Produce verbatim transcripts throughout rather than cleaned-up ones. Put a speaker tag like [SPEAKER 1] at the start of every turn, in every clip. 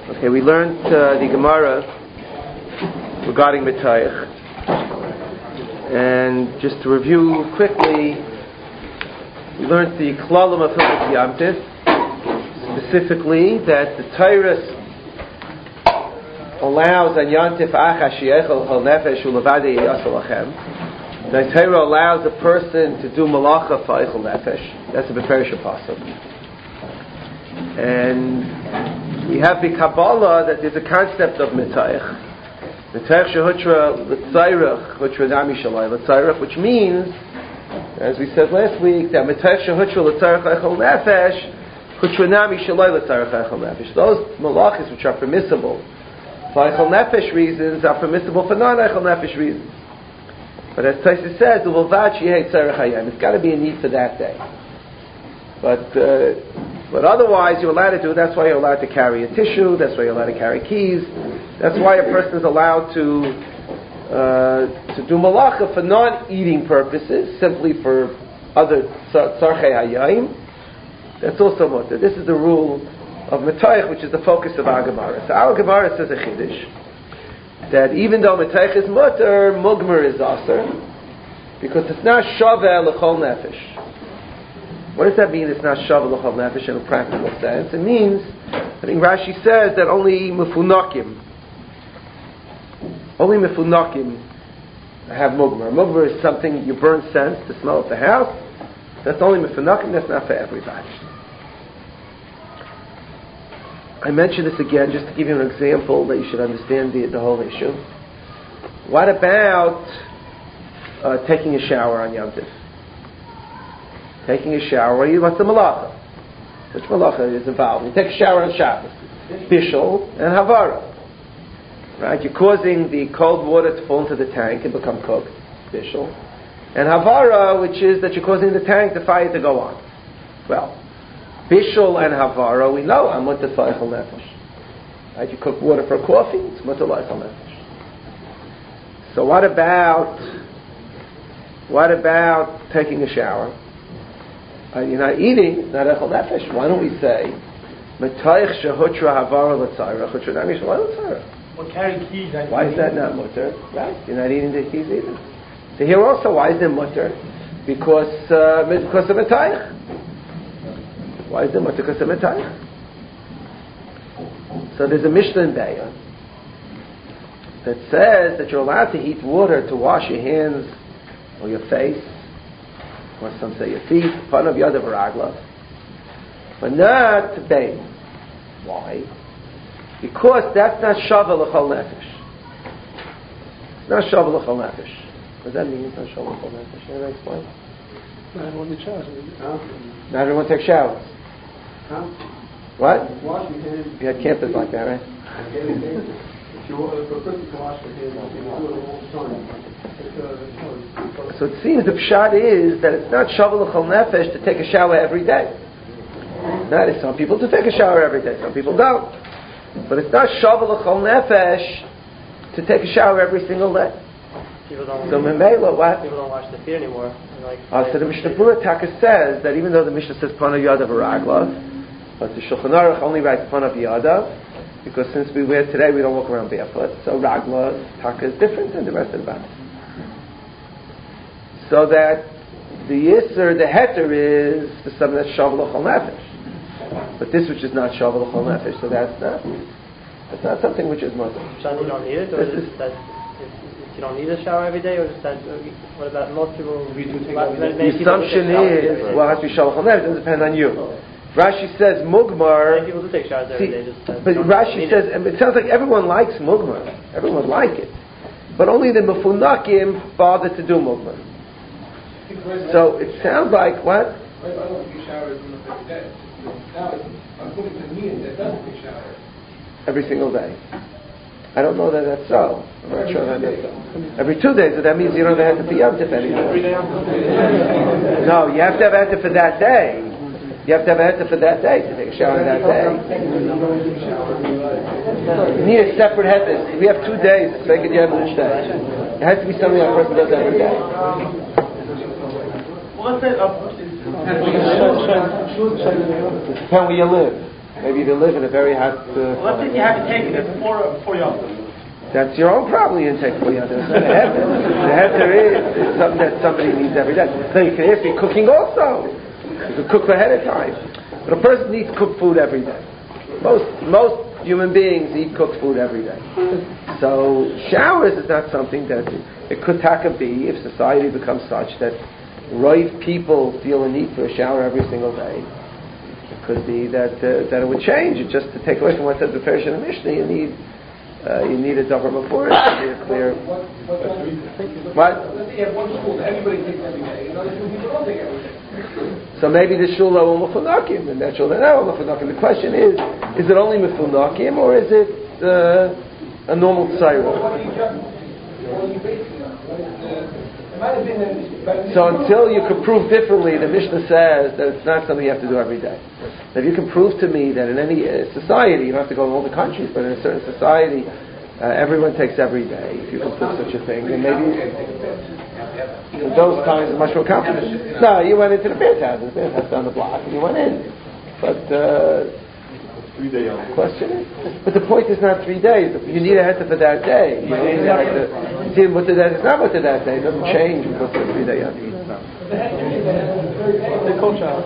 [SPEAKER 1] Okay, we learned uh, the Gemara regarding Mitayach. And just to review quickly, we learned the Klalim of Hilchos Yom Tif, specifically that the Torah allows on Yom Tif Acha Sheyechol Chol Nefesh U'Levadei Yasol Lachem. The Torah allows a person to do Malacha for Eichel Nefesh. That's a Beferish Pasuk. And we have the Kabbalah that there's a concept of Mitayach. Mitayach Shehutra L'Tzairach Hutra Nami Shalai L'Tzairach, which means, as we said last week, that Mitayach Shehutra L'Tzairach Eichel Nefesh Hutra Nami Shalai L'Tzairach Eichel Nefesh. Those malachas which are permissible for Eichel Nefesh reasons are permissible for non-Eichel Nefesh reasons. But as Taisa says, it's got to be a need for that day. But uh, but otherwise, you're allowed to do. That's why you're allowed to carry a tissue. That's why you're allowed to carry keys. That's why a person is allowed to uh, to do malacha for non-eating purposes, simply for other tzarchei hayayim. That's also mutter. This is the rule of Mitayach, which is the focus of our Gemara. So our Gemara says a chiddush, that even though Mitayach is mutter, Mugmer is aser, because it's not shaveh l'chol nefesh. What does that mean, it's not shaveh l'chol nefesh in a practical sense? It means, I think Rashi says that only mefunakim, only mefunakim have Mugmer. Mugmer is something you burn scents to smell at the house. That's only mefunakim, that's not for everybody. I mention this again just to give you an example that you should understand the, the whole issue. What about uh, taking a shower on Yom Tif? Taking a shower, you what's the malacha? Which malacha is involved? You take a shower on Shabbos. Bishul and Havara. Right? You're causing the cold water to fall into the tank and become cooked. Bishul. And Havara, which is that you're causing the tank, the fire to go on. Well, Bishul and Havara, we know are mutter for Eichel Nefesh. Right? You cook water for coffee, it's mutter for Eichel Nefesh. So what about what about taking a shower? Uh, you're not eating, not Eichel Nefesh. Why don't we say Mitayach Shehutra Havara L'Tzairach Hutra Nami Shalai L'Tzairach?
[SPEAKER 2] Well, carry keys.
[SPEAKER 1] Why is that not mutter? Right? You're not eating the keys either. So here also, why is there mutter? Because uh, because of Mitayach. Why is there mutter? Because of Mitayach. So there's a Mishnah in Be'ah that says that you're allowed to heat water to wash your hands or your face, or some say your feet, part of Yadav Raglav, but not to bathe. Why? Because that's not Shaveh L'chol Nefesh. It's not Shaveh L'chol Nefesh. What does that mean? It's not Shaveh L'chol Nefesh. Can I explain?
[SPEAKER 2] Not everyone takes showers.
[SPEAKER 1] Not everyone takes showers.
[SPEAKER 2] Huh?
[SPEAKER 1] What?
[SPEAKER 2] Wash your hands.
[SPEAKER 1] You had campers like that, right?
[SPEAKER 2] If you want to wash your hands, you do it all the time.
[SPEAKER 1] So it seems the pshat is that it's not Shaveh L'chol Nefesh to take a shower every day. That is, some people do take a shower every day, some people don't. But it's not Shaveh L'chol Nefesh to take a shower every single day.
[SPEAKER 3] People don't,
[SPEAKER 1] so Memela, what?
[SPEAKER 3] People don't wash their feet anymore. Like,
[SPEAKER 1] uh, so the Mishnah Berurah Taka says that even though the Mishnah says Panav Yadav Raglav, but the Shulchan Aruch only writes Panav Yadav, because since we wear today, we don't walk around barefoot. So Raglav Taka is different than the rest of the body. So that the Yisr, the Heter is for something that's Shaveh L'chol Nefesh. But this which is not Shaveh L'chol Nefesh, so that's not that's not something which is mutter.
[SPEAKER 3] So you don't need it, or just that you don't need a shower every day, or just that? What about most people?
[SPEAKER 1] The assumption is well, it has to be Shaveh L'chol Nefesh. It doesn't depend on you. Rashi says Mugmar.
[SPEAKER 3] Many people do take showers every
[SPEAKER 1] see,
[SPEAKER 3] day. Just
[SPEAKER 1] but Rashi says it. it sounds like everyone likes Mugmar. Everyone would like it, but only the Mefunakim bother to do Mugmar. So it sounds like what?
[SPEAKER 2] I don't take showers every day. Now, according to me, that doesn't take showers
[SPEAKER 1] every single day. I don't know that that's so. I'm not sure that that's so. Every two days, so that means you don't have to be Yom Tif anymore. No, you have to have Heter for that day. You have to have Heter for that day to take a shower that day. You need a separate Heter. We have two days to make it Yom each day. It has to be something that a person does every day.
[SPEAKER 2] What's that?
[SPEAKER 1] Depends where you live. Maybe they live in a very hot... Uh,
[SPEAKER 3] well, let's say you haven't taken it before, before Yom.
[SPEAKER 1] That's your own problem. You didn't take for Yom. The heter. The heter is, is something that somebody needs every day. So you can ask me cooking also. You can cook ahead of time. But a person needs cooked food every day. Most most human beings eat cooked food every day. So showers is not something that it could taka be if society becomes such that right people feel a need for a shower every single day. It could be that uh, that it would change. It just to take away from what says the Perish and the Mishnah, you need uh, you need a davar mafurish to be a clear. What?
[SPEAKER 2] Let's say you have one school that everybody takes every day, and other people don't take every day.
[SPEAKER 1] So maybe the shul are all mefunakim, and that shul are not all mefunakim. The question is, is it only mefunakim, or is it uh, a normal tzayra? So until you can prove differently, the Mishnah says that it's not something you have to do every day. If you can prove to me that in any uh, society, you don't have to go in all the countries, but in a certain society, uh, everyone takes every day, if you can prove such a thing, then maybe those kinds of much more confident. No, you went into the bathhouse, the bathhouse down the block, and you went in. But uh, the question is, but the point is not three days. You need a heter for that day. You need a heter. See, what the that is not what the that day. It doesn't change because of three day yom.
[SPEAKER 3] The cold shower.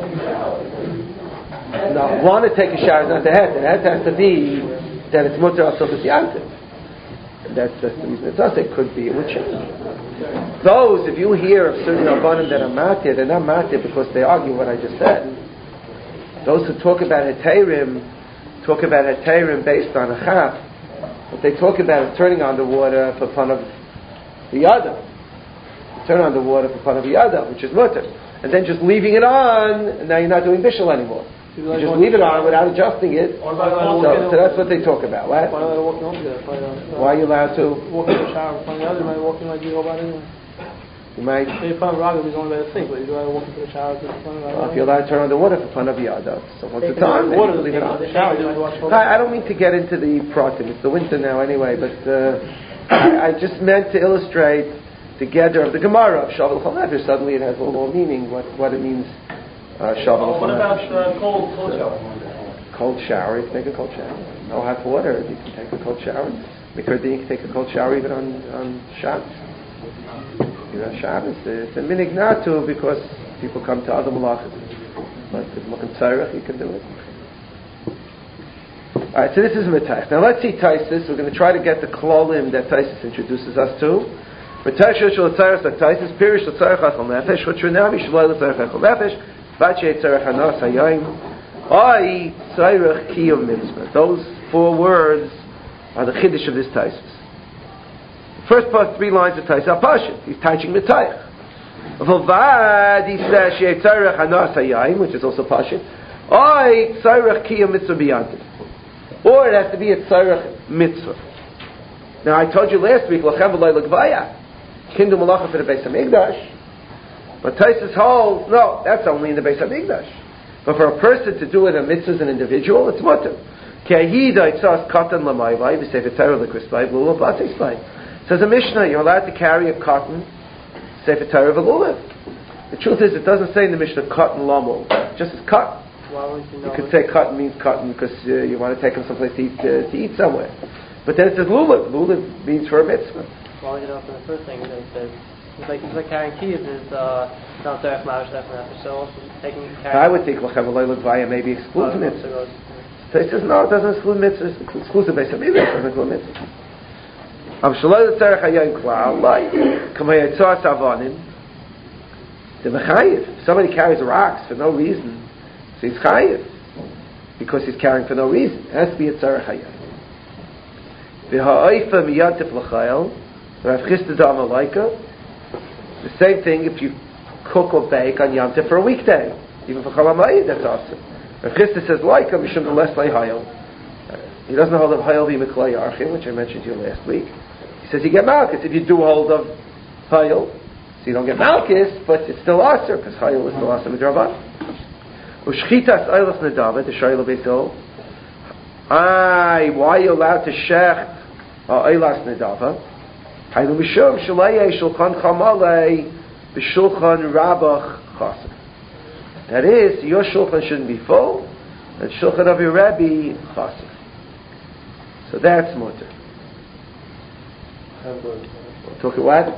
[SPEAKER 1] No, want to take a shower is not the heter. The heter has to be that it's mutter also for yantiv. That's, that's the reason. It does. It could be. It would change. Those, if you hear of certain rabbanim that are matir, they're not matir because they argue what I just said. Those who talk about heterim talk about heterim based on a chaf. What they talk about is turning on the water for fun of the other. Turn on the water for fun of the other, which is mutter, and then just leaving it on, and now you're not doing bishul anymore. You just leave it on without adjusting it. So, so that's what they talk about. What? Why are you allowed to?
[SPEAKER 3] Walk in the shower in front of the other, you might walk in like you go about anyway.
[SPEAKER 1] You might.
[SPEAKER 3] So you're front of Raga, he's only by the sink, but you'd rather walk into the shower to the front of Raga.
[SPEAKER 1] Well, if you're allowed to turn on the water for fun of the other, so what's the time?
[SPEAKER 3] Water,
[SPEAKER 1] leave it on.
[SPEAKER 3] The shower, you might wash
[SPEAKER 1] I, I don't mean to get into the pratim. It's the winter now anyway, but uh, I, I just meant to illustrate the gather of the Gemara of Shavuot Chol Nefesh. Suddenly it has a little more meaning what, what it means. Uh, Shavuot
[SPEAKER 3] Chol Nefesh. What about uh, cold, cold shower?
[SPEAKER 1] Cold shower, you can take a cold shower. No hot water, you can take a cold shower. Because then you can take a cold shower even on, on Shabbos. Even on Shabbos. It's a minig not to because people come to other malachas. But if you tzarech, you can do it. Alright, so this is Mitach. Now let's see Taisus. We're going to try to get the klolim that Taisus introduces us to. Mitach shel tzarech Taisus, Pirish l'tzarech achal nefesh, v'trinami shaloi l'tzarech achal nefesh, v'atchei tzarech hanas hayayim, I tzarech kiyum mitzvah. Those four words are the chiddush of this Taisus. First part, three lines of Taisus are Pashut. He's teaching Mitayach. V'vad, he says, Shei tzarech hanas hayayim, which is also Pashut. I tzarech kiyum mitzvah biyantiv. Or it has to be a tzarech mitzvah. Now I told you last week, Lachem v'loi l'gvaya, kingdom malacha for the Beis HaMikdash. But Taisus holds, no, that's only in the Beis HaMikdash. But for a person to do it, a mitzvah as an individual, it's mutter. Says a Mishnah, you're allowed to carry a cotton sefer Torah v'lulav. The truth is, it doesn't say in the Mishnah cotton lamul. It just says cotton. You, you could say cotton means cotton because uh, you want to take them someplace to eat, uh, to eat somewhere. But then it says lulav. Lulav means for a mitzvah.
[SPEAKER 3] Well, you know, for the first thing, it says it's like it's like carrying keys is uh, not derech ma'ash derech. So taking.
[SPEAKER 1] I would think lachem v'loi l'gvaya maybe excludes
[SPEAKER 3] oh,
[SPEAKER 1] mitzvah. So he says, no, it doesn't exclude mitzvahs. It excludes the Beis HaMikdash. It doesn't include mitzvahs. Am shaloi l'tzarech hayayin klal, like, kamei yitzah savanim, the mechayiv. If somebody carries rocks for no reason, so he's chayiv. Because he's carrying for no reason. It has to be a tzarech hayayin. V'ha'oifa miyantif l'chayel, Rav Chisda d'Amalaika, the same thing if you cook or bake on Yom Tov for a weekday. Even for Chol HaMoed, that's awesome. Rav Chisda says, like a mishum less lay hayel. He doesn't hold of hayel v'miklei archim, which I mentioned to you last week. He says you get malchus if you do hold of hayel. So you don't get malchus, but it's still aser, because hayel is still aser midrabanan. Ushchitas eilas nedava, the shayla beisol. Aye, why are you allowed to shecht eilas nedava? Haylu mishum shalei shulchan chamalei b'shulchan rabach chaser. That is, your shulchan shouldn't be full, and Shulchan Avi Rebbe Chassid. So that's mutter. Talk about what?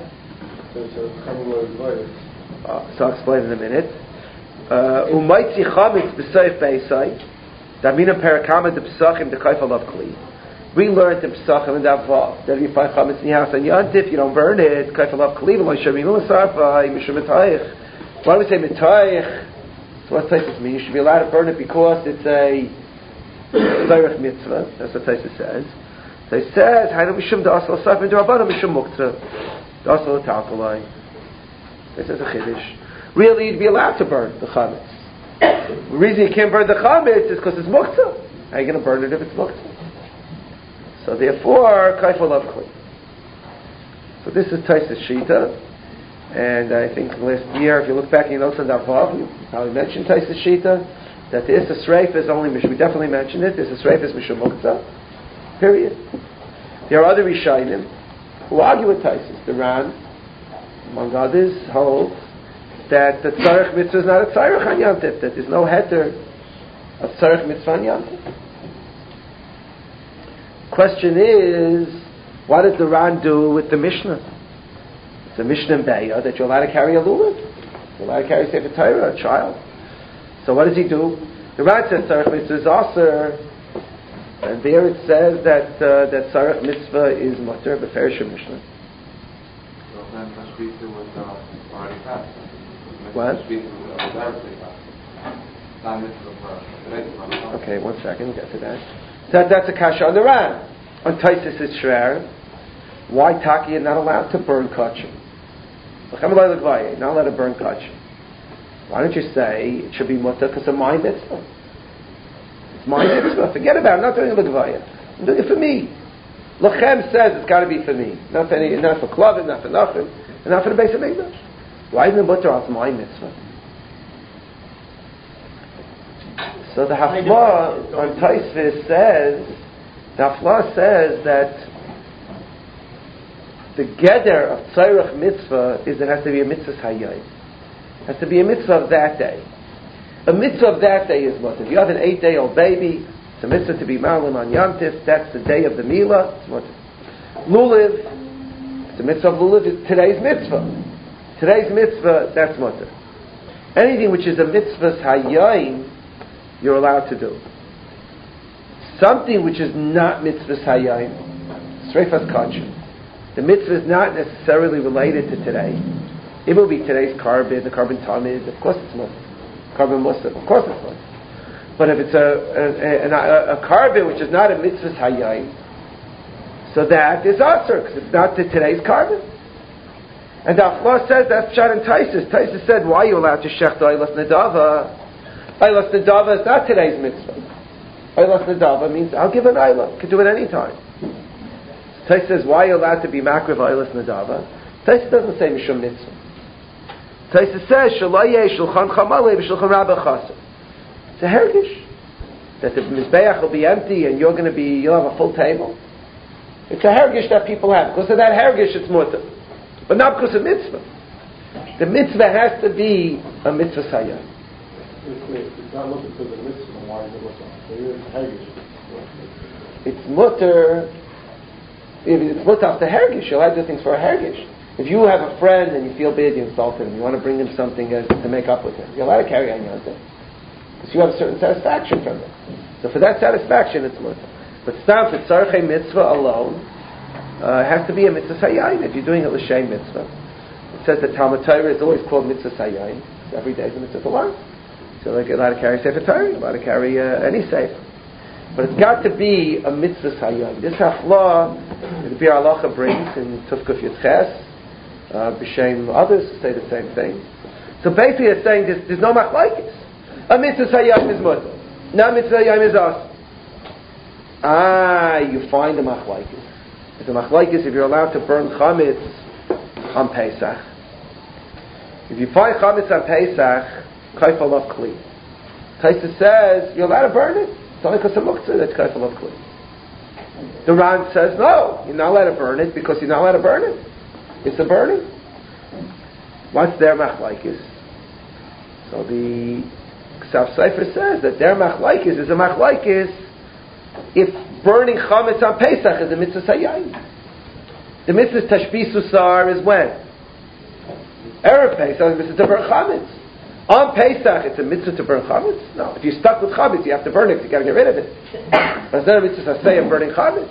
[SPEAKER 1] Uh, so I'll explain in a minute. Umaytzi chametz b'seif b'esai, damina perakama de psachim de kaifal of kli. We learned in psachim and Davav that if you find chametz in your house on Yantif, you don't burn it. Kaifal of kli v'lo sheminu l'sarfai mishum mitayich. Why do we say mitayich? So what Taisus mean? You should be allowed to burn it because it's a tzarech mitzvah. That's what Taisus says. So he says, "Hainu mishum da'asal sarfim d'rabbanan mishum muktzah da'asal talkalai." This is a chiddush. Really, you'd be allowed to burn the chametz. The reason you can't burn the chametz is because it's muktzah. How are you going to burn it if it's muktzah? So therefore, kaifal of kli. So this is Taisus Shita, and I think last year, if you look back in your notes on Davav, we probably mentioned Taisus Shita that the Issa Sreif is only. We definitely mentioned it. The Issa Sreif is mishum muktzah. Period. There are other Rishonim who argue with Taisus. The Ran, among others, hold that the tzarech mitzvah is not a tzarech on Yom Tov, that there's no heter of tzarech mitzvah on Yom Tov. Question is, what did the Ran do with the Mishnah? It's a Mishnah in Be'ah that you're allowed to carry a lulav. You're allowed to carry Sefer Torah, a child. So what does he do? The Ran says tzarech mitzvah is aser, and there it says that uh, that tzarech mitzvah is mutter b'ferish Mishnah.
[SPEAKER 4] So then Tashbita was uh, already passed.
[SPEAKER 1] What?
[SPEAKER 4] Okay.
[SPEAKER 1] Okay, one second, get to that. That that's a kasha on the Ran. On Taisus it's shrer. Why Taki are not allowed to burn kachim? Not allowed to burn kachim. Why don't you say it should be mutter because of my mitzvah? It's my mitzvah. Forget about it. I'm not doing it l'gvaya. I'm doing it for me. Lachem says it's got to be for me, not for any, not for klavim, not for nothing, and not for the base of English. Why isn't the mutter as my mitzvah? So the Hafla on Taisvis says, the Hafla says that the geder of tzarech mitzvah is it has to be a mitzvah hayayim. It has to be a mitzvah of that day. A mitzvah of that day is mutter. If you have an eight-day-old baby, it's a mitzvah to be malim on Yom Tif. That's the day of the milah. It's mutter. Luliv, it's a mitzvah of luliv. It's today's mitzvah. Today's mitzvah, that's mutter. Anything which is a mitzvah hayayim, you're allowed to do. Something which is not mitzvah hayayim, sreifas kachim. The mitzvah is not necessarily related to today. It will be today's carbon, the carbon tamid. Of course, it's mutter. Carbon musaf. Of course, it's mutter. But if it's a a, a, a, a carbon which is not a mitzvah hayayim, so that is aser because it's not the, today's carbon. And the Achla says that's Pshat and Taisus. Taisus said, why are you allowed to shech the Eilas Nedava? Eilas Nedava is not today's mitzvah. Eilas Nedava means I'll give an Eilah. You can do it any time. Taisus says, why are you allowed to be makriv Eilas Nedava? Taisus doesn't say Mishum Mitzvah. Taisus says, Shalaye Shulchan Chamalei V'Shulchan Rabba Chassid. It's a hergish. That the Mizbeach will be empty and you're going to be, you'll have a full table. It's a hergish that people have. Because of that hergish, it's mutter. But not because of mitzvah. The mitzvah has to be a mitzvah sayah.
[SPEAKER 2] It's not looking for the mitzvah. Why is it looking?
[SPEAKER 1] It's mutter. If it's mutter after hergish, you'll have to do things for a hergish. If you have a friend and you feel bad, you insulted him, you want to bring him something uh, to make up with him, you're allowed to carry on your thing. Because you have a certain satisfaction from it. So for that satisfaction, it's mutter. But stam for tzarchei mitzvah alone, Uh, it has to be a mitzvah sayyim if you're doing a l'shem mitzvah. It says that Talmud Torah is always called mitzvah sayyim. Every day is a mitzvah to learn. So like you're allowed to carry Sefer Torah, you're allowed to carry uh, any Sefer. But it's got to be a mitzvah sayyim. This hafla, the Bir Halacha brings in Tufkuf Yitzches, uh, B'Shem others say the same thing. So basically it's saying there's, there's no machlokes. A mitzvah sayyim is mutter. No mitzvah sayyim is us. Ah, you find the machlokes. The machlokes if you're allowed to burn chametz on Pesach. If you find chametz on Pesach, kaifal of kli. Taisus says you're allowed to burn it. It's only because of muktzah that's kaifal of kli. The Ran says no, you're not allowed to burn it because you're not allowed to burn it. It's a burning. What's their machlokes? So the Ksav Sefer says that their machlaikis is a machlaikis if burning chametz on Pesach is a mitzvah sayayin. The mitzvah tashbis usar is when? Erev Pesach is a mitzvah to burn chametz. On Pesach it's a mitzvah to burn chametz? No. If you're stuck with chametz, you have to burn it, you got to get rid of it. But it's not a mitzvah say of burning chametz.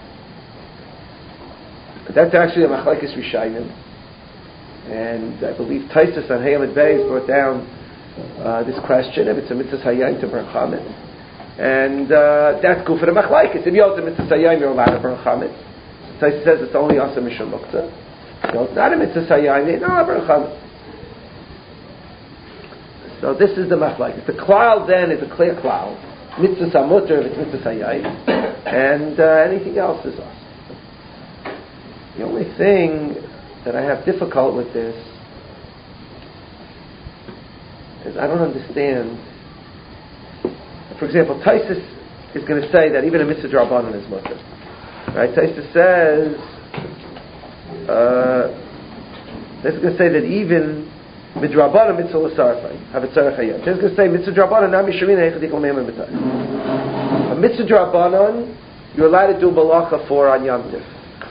[SPEAKER 1] That's actually a machlaikis rishayim. And I believe Taisus on Hayamid Beis brought down uh, this question if it's a mitzvah sayayin to burn chametz. And uh, that's good for the machlaikis. If you're a mitzvah sayayin, you're allowed to burn chametz. Taisus says it's only asa mishum muktzah. So it's not a mitzvah sayayin, you're not allowed to burn chametz. So this is the machlaikis. The klal then is a clear klal. Mitzvah samuter if it's mitzvah sayayin. And uh, anything else is us. The only thing that I have difficult with this is I don't understand. For example, Taisus is going to say that even a mitzvah drabanan is mutter. Right? Taisus says, uh, Taisus is going to say that even midrabanan mitzvah l'sarfai have a tzarech hayom. Taisus is going to say mitzvah drabanan nami shirina hechadik l'meim mitzvah. A mitzvah drabanan you're allowed to do malacha for on Yom Tif.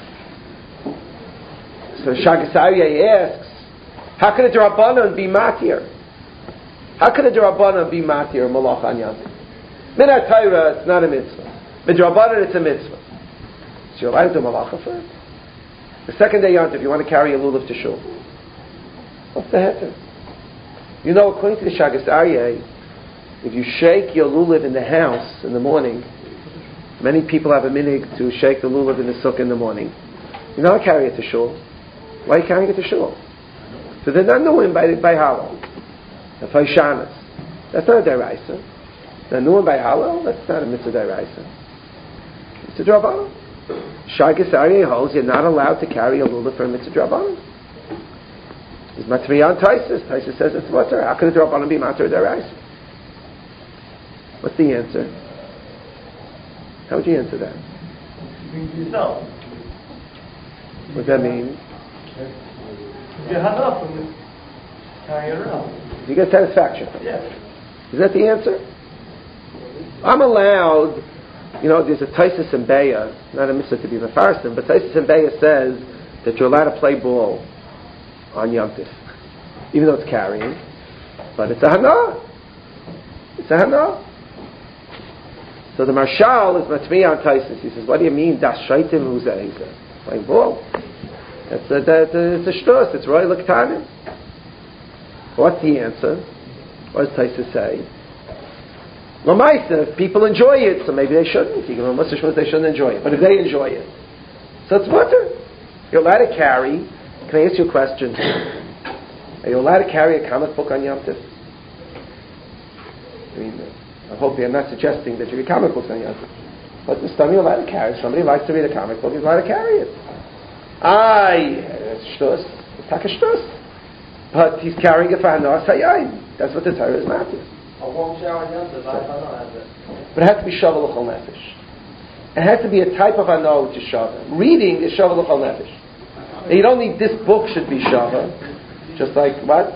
[SPEAKER 1] So Shagas Aryeh asks, how can a drabanan be matir? How can a drabanan be matir malacha on Yom Tif? Minat Torah, it's not a mitzvah. Midrabanan, it's a mitzvah. So you're allowed to do malacha for it? The second day Yom Tif, you want to carry a lulav to shul. What's the heter? You know, according to the Shagas Aryeh, if you shake your lulav in the house in the morning, many people have a minig to shake the lulav in the sukkah in the morning. You know, carry it to shul. Why are you carrying it to shul? So they're not knowing by by Hallel. The Faishanas. That's not a deraisa. They're knowing by Hallel. That's not a mitzvah deraisa. It's a drabanan. Shagas Aryeh holds you're not allowed to carry a lulav for a mitzvah drabanan. It's Matriyan Taisus. Taisus says it's mutter. How can a drabanan be matter deraisa? What's the answer? How would you answer that?
[SPEAKER 2] yourself.
[SPEAKER 1] What does that mean?
[SPEAKER 2] You have up and carry it around.
[SPEAKER 1] You get satisfaction.
[SPEAKER 2] Yes.
[SPEAKER 1] Is that the answer? I'm allowed, you know, there's a Taisus and Beya, not a mitzvah to be mefarsim, but Taisus and Beya says that you're allowed to play ball on Yom Tif, even though it's carrying, but it's a hana. It's a hana. So the Marshal is matmi on Taisus. He says, what do you mean, das shaitim huzeh? He says, playing ball. It's a, it's a shtus, it's roy l'ktanim. What's the answer? What does Taisus say? L'maisa, if people enjoy it, so maybe they shouldn't. You can almost assume they shouldn't enjoy it. But if they enjoy it, so it's mutter. You're allowed to carry. Can I ask you a question? Are you allowed to carry a comic book on Yom Tif? I mean, I hope I'm not suggesting that you read comic books on Yom Tif. But the stuff you're allowed to carry. If somebody likes to read a comic book, he's allowed to carry it. Aye, it's shtus. It's like a shtus. But he's carrying it for Hanas Hayayin. That's what the Torah is matter.
[SPEAKER 3] A warm shower in Yom Tov, I don't know it.
[SPEAKER 1] But it has to be Shava L'chol Nefesh. It has to be a type of Hana which is Shava. Reading is Shava L'chol Nefesh. And you don't need this book should be Shava. Just like what?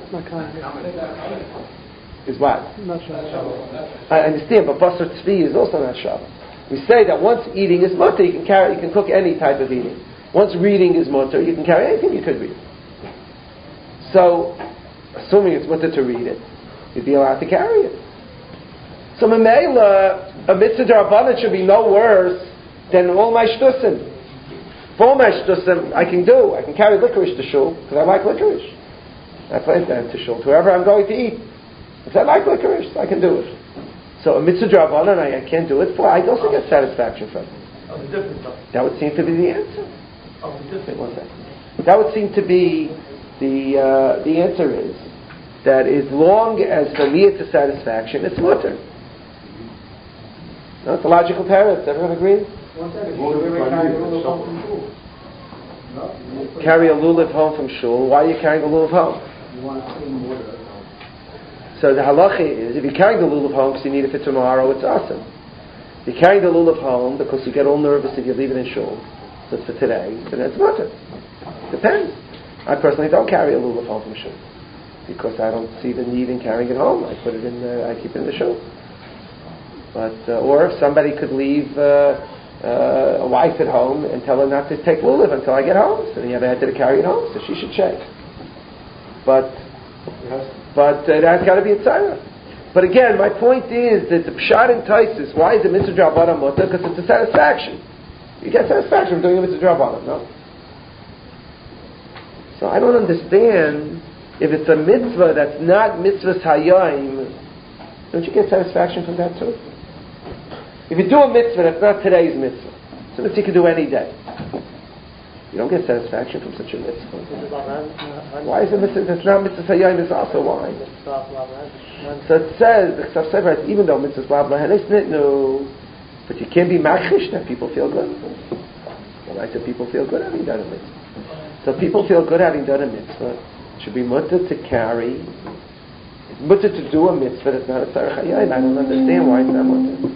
[SPEAKER 1] Is what?
[SPEAKER 2] Not Shava.
[SPEAKER 1] I understand, but Basar Tzvi is also not Shava. We say that once eating is mutter, you can carry, you can cook any type of eating. Once reading is mutter, you can carry anything you could read. So, assuming it's mutter to read it, you'd be allowed to carry it. So, Memela, a mitzvah d'Rabbanan should be no worse than all my shtusim. For all my shtusim, I can do. I can carry licorice to shul because I like licorice. I plan that to shul. Wherever I'm going to eat, if I like licorice, I can do it. So, a mitzvah d'Rabbanan, I, I can't do it for. I also get satisfaction from it.
[SPEAKER 2] Of the different stuff.
[SPEAKER 1] That would seem to be the answer.
[SPEAKER 2] Of the
[SPEAKER 1] Wait
[SPEAKER 2] different.
[SPEAKER 1] one second. That would seem to be the uh, the answer is that as long as for me it's a satisfaction, it's mutter. No, it's a logical parrot. Everyone agree?
[SPEAKER 2] One second. Carry a little home from school.
[SPEAKER 1] Carry a lulav home from shul. Why are you carrying a lulav home?
[SPEAKER 2] You want to clean water.
[SPEAKER 1] So the halacha is, if you're carrying the lulav home because you need it for tomorrow, it's awesome. If you're carrying the lulav home because you get all nervous if you leave it in shul, so it's for today, then it's mutter. Depends. I personally don't carry a lulav home from shul. because I don't see the need in carrying it home. I put it in the, I keep it in the shul. But uh, or if somebody could leave uh, uh, a wife at home and tell her not to take lulav until I get home, so then you have had to carry it home, so she should check. But but uh, that's got to be a tzara. But again, my point is that the pshat in Taisus, why is the mitzvah drabbanan mutter? Because it's a satisfaction. You get satisfaction from doing a mitzvah drabbanan, no? So I don't understand if it's a mitzvah that's not mitzvahs hayayim, don't you get satisfaction from that too? If you do a mitzvah that's not today's mitzvah, it's a mitzvah you can do any day. You don't get satisfaction from such a mitzvah. Why is it mitzvah that's not mitzvahs hayayim is also why? So it says, the Chsav Sefer writes, even though mitzvahs blah blah no, but you can't be makrish that people feel good. Well, I said people feel good having done a mitzvah. So people feel good having done a mitzvah. It should be mutter to carry, mutter to do a mitzvah that's not a tzarech hayayim. I don't understand why it's not mutter.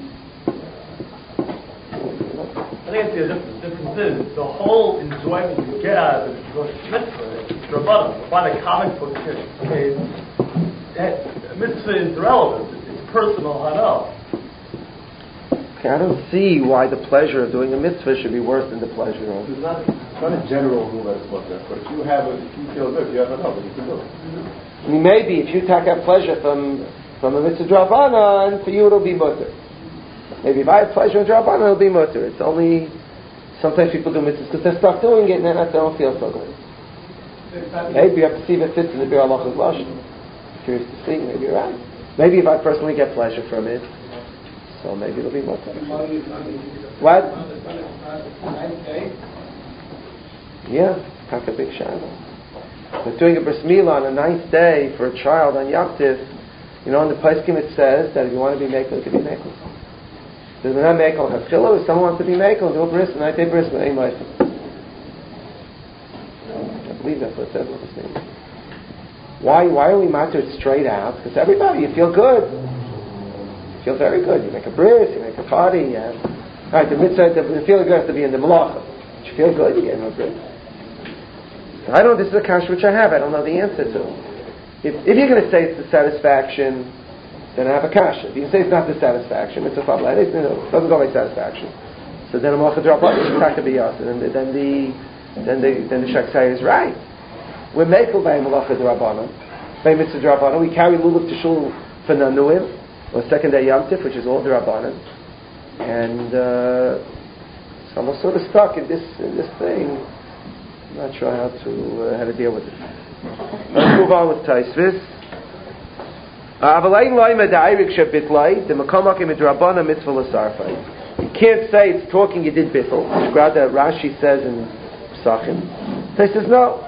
[SPEAKER 5] I think it's the difference. The difference is the whole enjoyment you get out of it is mitzvah. It's drabbanan. By the comic book, okay, that mitzvah is irrelevant. It's personal hana.
[SPEAKER 1] Okay, I don't see why the pleasure of doing a mitzvah should be worse than the pleasure of.
[SPEAKER 2] It's not, it's not a general rule that it's like that, but if you have a, if you feel good, if you have enough, you can do it.
[SPEAKER 1] I mean, maybe if you take out pleasure from from a mitzvah drabbanan, for you it'll be mutter. Maybe if I have pleasure in drabbanan, it'll be mutter. It's only sometimes people do mitzvahs because they're stuck doing it and then they don't feel so good. Maybe you have to see if it fits in the Bir Halacha's lashon. Curious to see. Maybe you're right. Maybe if I personally get pleasure from it, so maybe it'll be mutter. What? Yeah, take a big shadow. But doing a bris milah on the ninth day for a child on Yom Tiv, you know, in the Paiskim it says that if you want to be mekel, you can be mekel. There's not mekel hafchila. If someone wants to be mekel, do a bris, the ninth day bris, but ain't like. I believe that's what it says in this name. Why? Why are we matter it straight out? Because everybody, you feel good. You feel very good. You make a bris, you make a party. Yeah. All right, the mitzvah, the, the feeling good has to be in the malacha. You feel good, you get no bris. So I don't. This is a kasha which I have. I don't know the answer to. If, if you're going to say it's the satisfaction, then I have a kasha. If you say it's not the satisfaction, it's a fabla. It doesn't go by satisfaction. So then a malacha drop off. It's not going to be us. And then the then the then the shaksai is right. We're mekel by malacha drabbanan, by mitzvah drabbanan. We carry lulav to shul for nanuim, or second day Yom Tif, which is all drabbanan, and uh, so I'm sort of stuck in this in this thing. I'm not sure how to uh, how to deal with it. Let's move on with Taisvis. You can't say it's talking you did bittul. That Rashi says in Psachim. So he says no.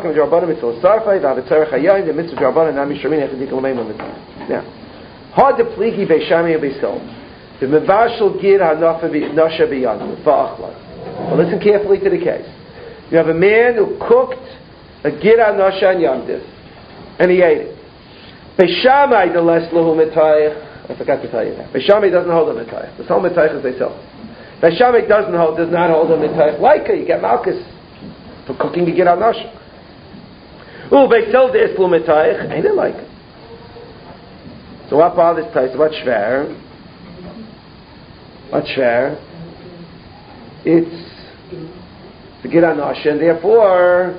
[SPEAKER 1] Now, hard to pligi beishami beisol. The mevashel gid hanafa nasha biyanu va'achla. Well, listen carefully to the case. You have a man who cooked a gid hanacha and yamdiv, and he ate it. Beishamai the less lahu mitayich. I forgot to tell you that. Beishamai doesn't hold a mitayich. The whole mitayich is they sell. Beishamai doesn't hold, does not hold a mitayich. Like you get malchus for cooking a gid hanacha. Oh, beisel the islu mitayich. Ain't it like it? So what bothers Tais? What's shver? What's shver? It's the gid hanacha, and therefore,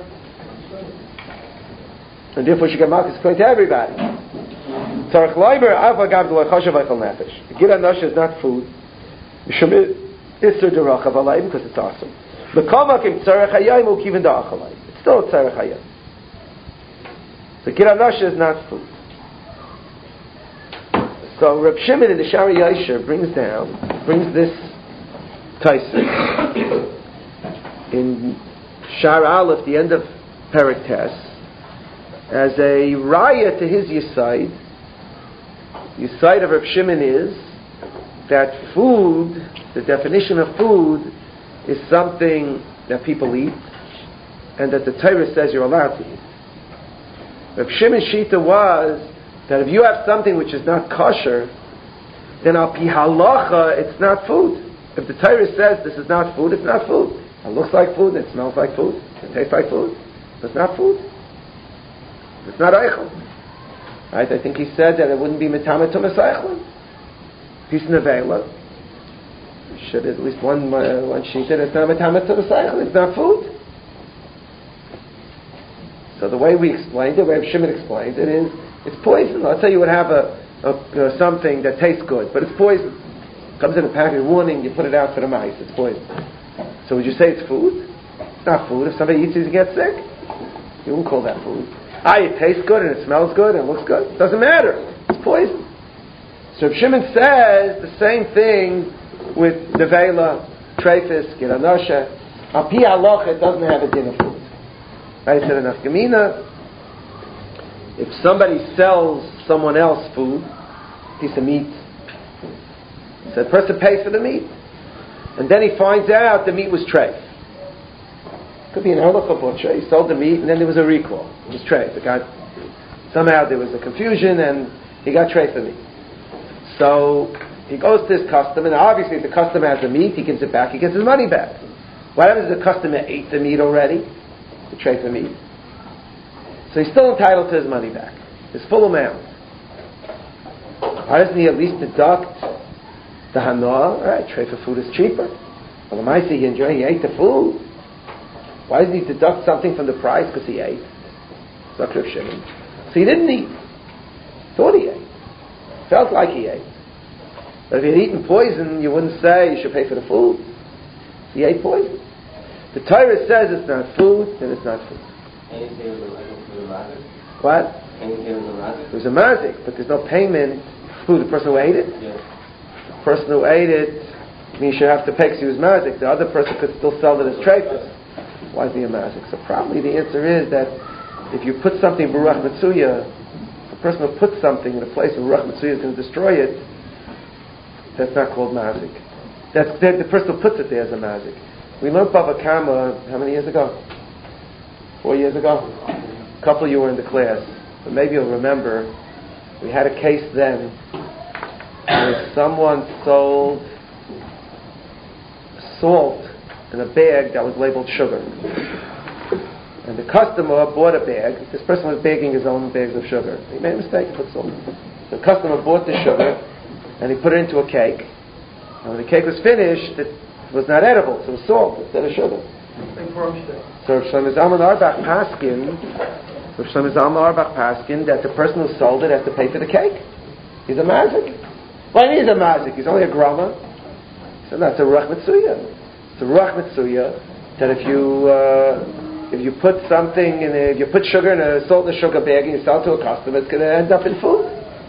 [SPEAKER 1] and therefore she get malchus according to everybody. Tzarech leimer avagav d'lochashav eichel nefesh. The gid hanacha is not food. Mishum iser derachav alayim because it's awesome. L'kamakim tzarech hayayim u'kivin da'achalayim. It's still tzarech hayayim. The gid hanacha is not food. So Reb Shimon in the Shari Yosher brings down, brings this Taisa in Shar Aleph, the end of Perek Tes, as a raya to his Yisaid. Yisaid of Reb Shimon is that food, the definition of food, is something that people eat, and that the Torah says you're allowed to eat. Reb Shimon's shita was that if you have something which is not kosher, then al pi halacha, it's not food. If the Torah says this is not food, it's not food. It looks like food, it smells like food, it tastes like food, but it's not food. It's not eichel. Right? I think he said that it wouldn't be Metame to Mesaychlin. Piece of Nevela. Should at least one uh, one sheet that it's not Metame to Mesaychlin. It's not food. So the way we explained it, the way Shimon explained it is, it's poison. Let's say you would have a, a you know, something that tastes good, but it's poison. It comes in a package warning, you put it out for the mice, it's poison. So would you say it's food? It's not food. If somebody eats it, he gets sick. You wouldn't call that food. Ah, it tastes good and it smells good and it looks good. It doesn't matter. It's poison. So if Shimon says the same thing with nevela, trefis, giranasha, al pi halacha, it doesn't have a din of food. Right? It said in Afkamina, if somebody sells someone else food, a piece of meat, so the person pays for the meat, and then he finds out the meat was treif. Could be an halacha butcher. He sold the meat, and then there was a recall. It was treif. It got somehow there was a confusion, and he got treif the meat. So he goes to his customer, and obviously if the customer has the meat, he gives it back. He gets his money back. What happens if the customer ate the meat already? The treif the meat. So he's still entitled to his money back, his full amount. Why doesn't he at least deduct the hanoah? All right, treif of food is cheaper. Well, the mice he enjoyed, he ate the food. Why doesn't he deduct something from the price? Because he ate. Zakir Shimon. So he didn't eat. Thought he ate. Felt like he ate. But if he had eaten poison, you wouldn't say you should pay for the food. He ate poison. The Torah says it's not food, then it's not food.
[SPEAKER 6] Can you say it was a mazik?
[SPEAKER 1] What?
[SPEAKER 6] Can you say it was a mazik?
[SPEAKER 1] It was a mazik, but there's no payment. Who? The person who ate it?
[SPEAKER 6] Yes.
[SPEAKER 1] The person who ate it, I mean, you should have to pay because he was mazik. The other person could still sell it as trefis. Why is he a mazik? So probably the answer is that if you put something in Baruch Mitsuya, the person who puts something in a place where Baruch Mitsuya is going to destroy it, that's not called mazik. That's the, the person who puts it there is a mazik. We learned Bava Kama how many years ago? Four years ago? A couple of you were in the class, but maybe you'll remember we had a case then where someone sold salt in a bag that was labeled sugar. And the customer bought a bag. This person was bagging his own bags of sugar. He made a mistake and put salt. The customer bought the sugar and he put it into a cake. And when the cake was finished, it was not edible, so it was salt instead of sugar. So Rav Shlomo Zalman Auerbach Paskin, Rav Shlomo Zalman Auerbach Paskin, that the person who sold it has to pay for the cake. He's a mazik. Why well, he's a mazik? He's only a grama. So that's a ruach mitzuya. It's a ruach mitzuya that if you uh, if you put something in a, if you put sugar in a salt and a sugar bag and you sell it to a customer, it's going to end up in food.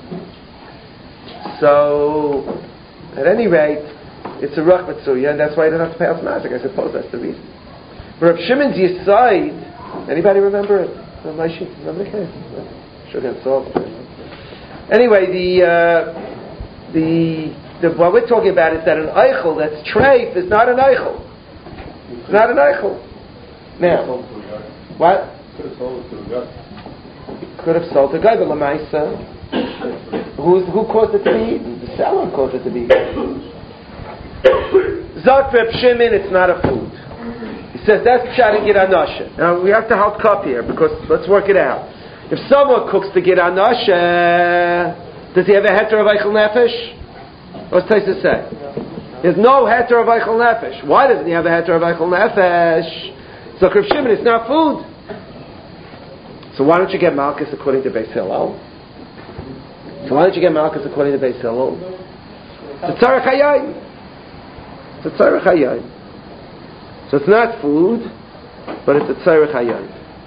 [SPEAKER 1] So at any rate, it's a ruach mitzuya, and that's why you don't have to pay out mazik. I suppose that's the reason. But Rav Shimon's Yisayid, anybody remember it? Remember the case? Sugar and salt. Anyway, the, uh, the the what we're talking about is that an eichel that's treif is not an eichel. It's not an eichel. Now, what?
[SPEAKER 2] Could have sold it to the guy.
[SPEAKER 1] Could have sold to the guy, but Lamaisa, who's who caused it to be eaten? The seller caused it to be eaten. Zok Reb Shimon, it's not a food. He says that's pshat in giranasha. Now we have to halt cup here because let's work it out. If someone cooks the giranasha, does he have a heter of eichel nefesh? What's Taisa say? There's no heter of eichel nefesh. Why doesn't he have a heter of eichel nefesh? So Reb Shimon, it's not food. So why don't you get malchus according to Beis Hillel? So why don't you get malchus according to Beis Hillel? It's a tzarech hayayim. It's a tzarech hayayim. So it's not food, but it's a tzarech hayayim.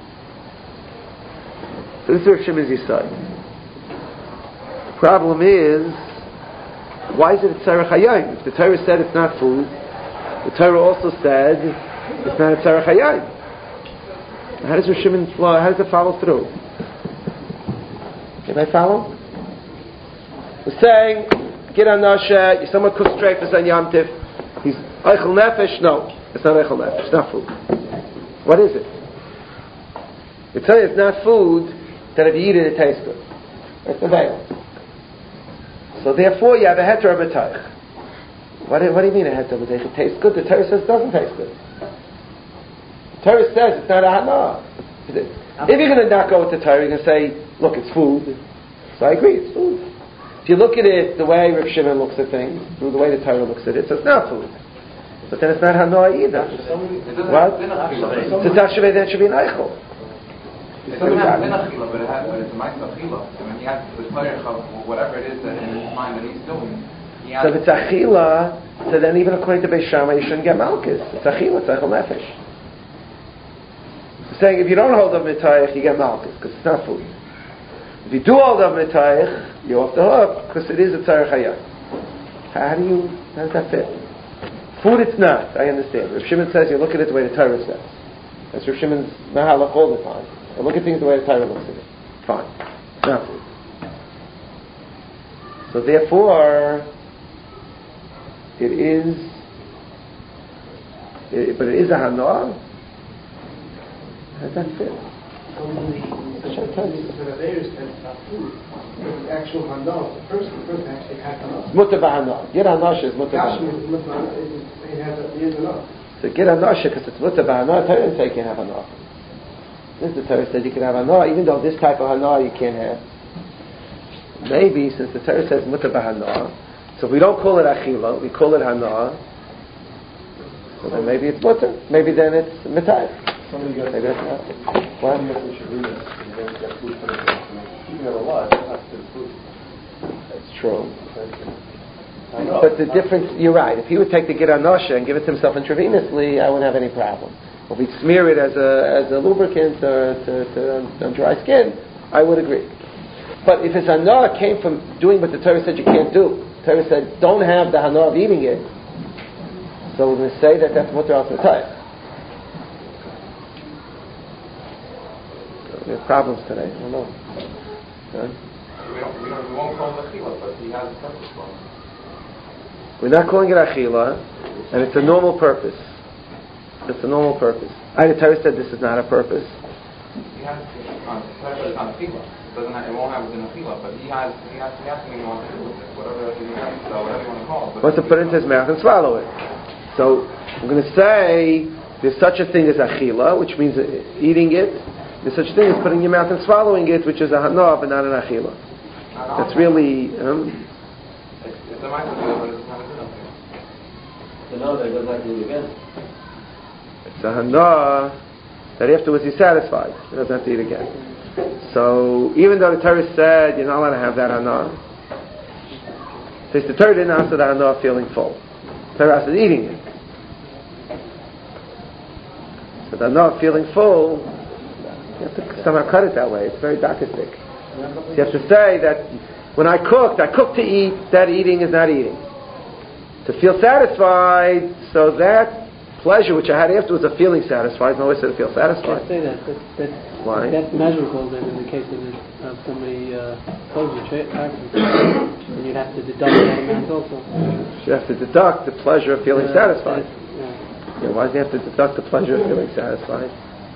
[SPEAKER 1] So this is Rav Shimon's Yisayid. The problem is, why is it a tzarech hayayim? If the Torah said it's not food, the Torah also said it's not a tzarech hayayim. How does Rav Shimon, how does it follow through? Can I follow? We're saying, get on Nasha, someone cooks treifas on Yom Tif, he's eichel nefesh? No, it's not eichel nefesh, it's not food. What is it? It's telling you it's not food, that if you eat it, it tastes good. That's the veil. So therefore you have a heter of a taich. What do, what do you mean a heter of a taich? It tastes good. The Torah says it doesn't taste good. The Torah says it's not a hana. If you're going to not go with the Torah, you're going to say, look, it's food. So I agree, it's food. If you look at it the way Rav Shimon looks at things, through the way the Torah looks at it, so it's not food. But then it's not hanoah either. What? It's a tachshaveh, then it should be an eichel.
[SPEAKER 4] It's not been achila, but it has, but it's a ma'aseh achila. I mean, he has the pleasure of whatever it is that in his mind that he's doing. He
[SPEAKER 1] So if it's achila, so then even according to Beis Shammai, you shouldn't get malchus. It's achila, it's eichel nefesh. It's saying if you don't hold of mitayich, you get malchus because it's not food. If you do hold of mitayich, you're off the hook because it is a tzarech hayah. How do you? How does that fit? Food, it's not. I understand. Rav Shimon says you look at it the way the Torah says. That's Rav Shimon's mahalach all the time. I look at things the way the Torah looks at it. Fine. It's not food. So therefore, it is, it, but it is a hanoah. How does that fit?
[SPEAKER 2] The actual hanoah, the person, the person actually has hanoah.
[SPEAKER 1] Mutter b'hanoah. Gid hanoah is mutter b'hanoah.
[SPEAKER 2] He has he has enough.
[SPEAKER 1] So gid hanoah because it's mutter b'hanoah. Torah didn't say you can't have hanoah. Since the Torah said you can have hanoah, even though this type of hanoah you can't have. Maybe since the Torah says mutter b'hanoah, so if we don't call it achila, we call it hanoah. So then maybe it's mutter. Maybe then it's mitayich.
[SPEAKER 2] Somebody got
[SPEAKER 1] Maybe that's not. What? That's true. But the difference, you're right. If he would take the gid anosha and give it to himself intravenously, I wouldn't have any problem. If we smear it as a as a lubricant or to, to, on, on dry skin, I would agree. But if his hanoah came from doing what the Torah said you can't do, the Torah said don't have the hanoah of eating it, so we're going to say that that's mutter al mitayich. We have problems today. I don't know. Huh?
[SPEAKER 4] We, don't, we, don't, we won't call it achila, but he has a purpose for it.
[SPEAKER 1] We're not calling it achila, and it's a normal purpose. It's a normal purpose. I, the Torah said this is not a purpose.
[SPEAKER 4] He has on it's on achila. It doesn't have, it won't have it in achila, but he has he has he has something he wants to do with it. Whatever he has, so whatever you want to call it.
[SPEAKER 1] Wants to put it into his mouth and swallow it. So we're going to say there's such a thing as achila, which means eating it. There's such a thing as putting in your mouth and swallowing it, which is a hanoah, but not an achila. That's really. Um,
[SPEAKER 4] it's a ma'aseh achila, but it's not a good achila.
[SPEAKER 6] So no, that goes back to the again.
[SPEAKER 1] It's a hanoah that afterwards he's satisfied. He doesn't have to eat again. So even though the Torah said you're not allowed to have that hanoah, since the Torah didn't answer the hanoah feeling full, the Torah answered eating it. So the hanoah feeling full, you have to somehow cut it that way. It's very dakistic. You have to say that when I cooked, I cooked to eat. That eating is not eating. To feel satisfied, so that pleasure which I had afterwards of feeling satisfied, no way to feel satisfied.
[SPEAKER 3] I can't say that. That, that
[SPEAKER 1] Why?
[SPEAKER 3] That's measurable then in the case of, it, of somebody uh, clothes you tra- practice. And you'd have to deduct that amount also.
[SPEAKER 1] You have to deduct the pleasure of feeling
[SPEAKER 3] Uh,
[SPEAKER 1] satisfied.
[SPEAKER 3] Yeah.
[SPEAKER 1] Yeah, why does he have to deduct the pleasure of feeling satisfied?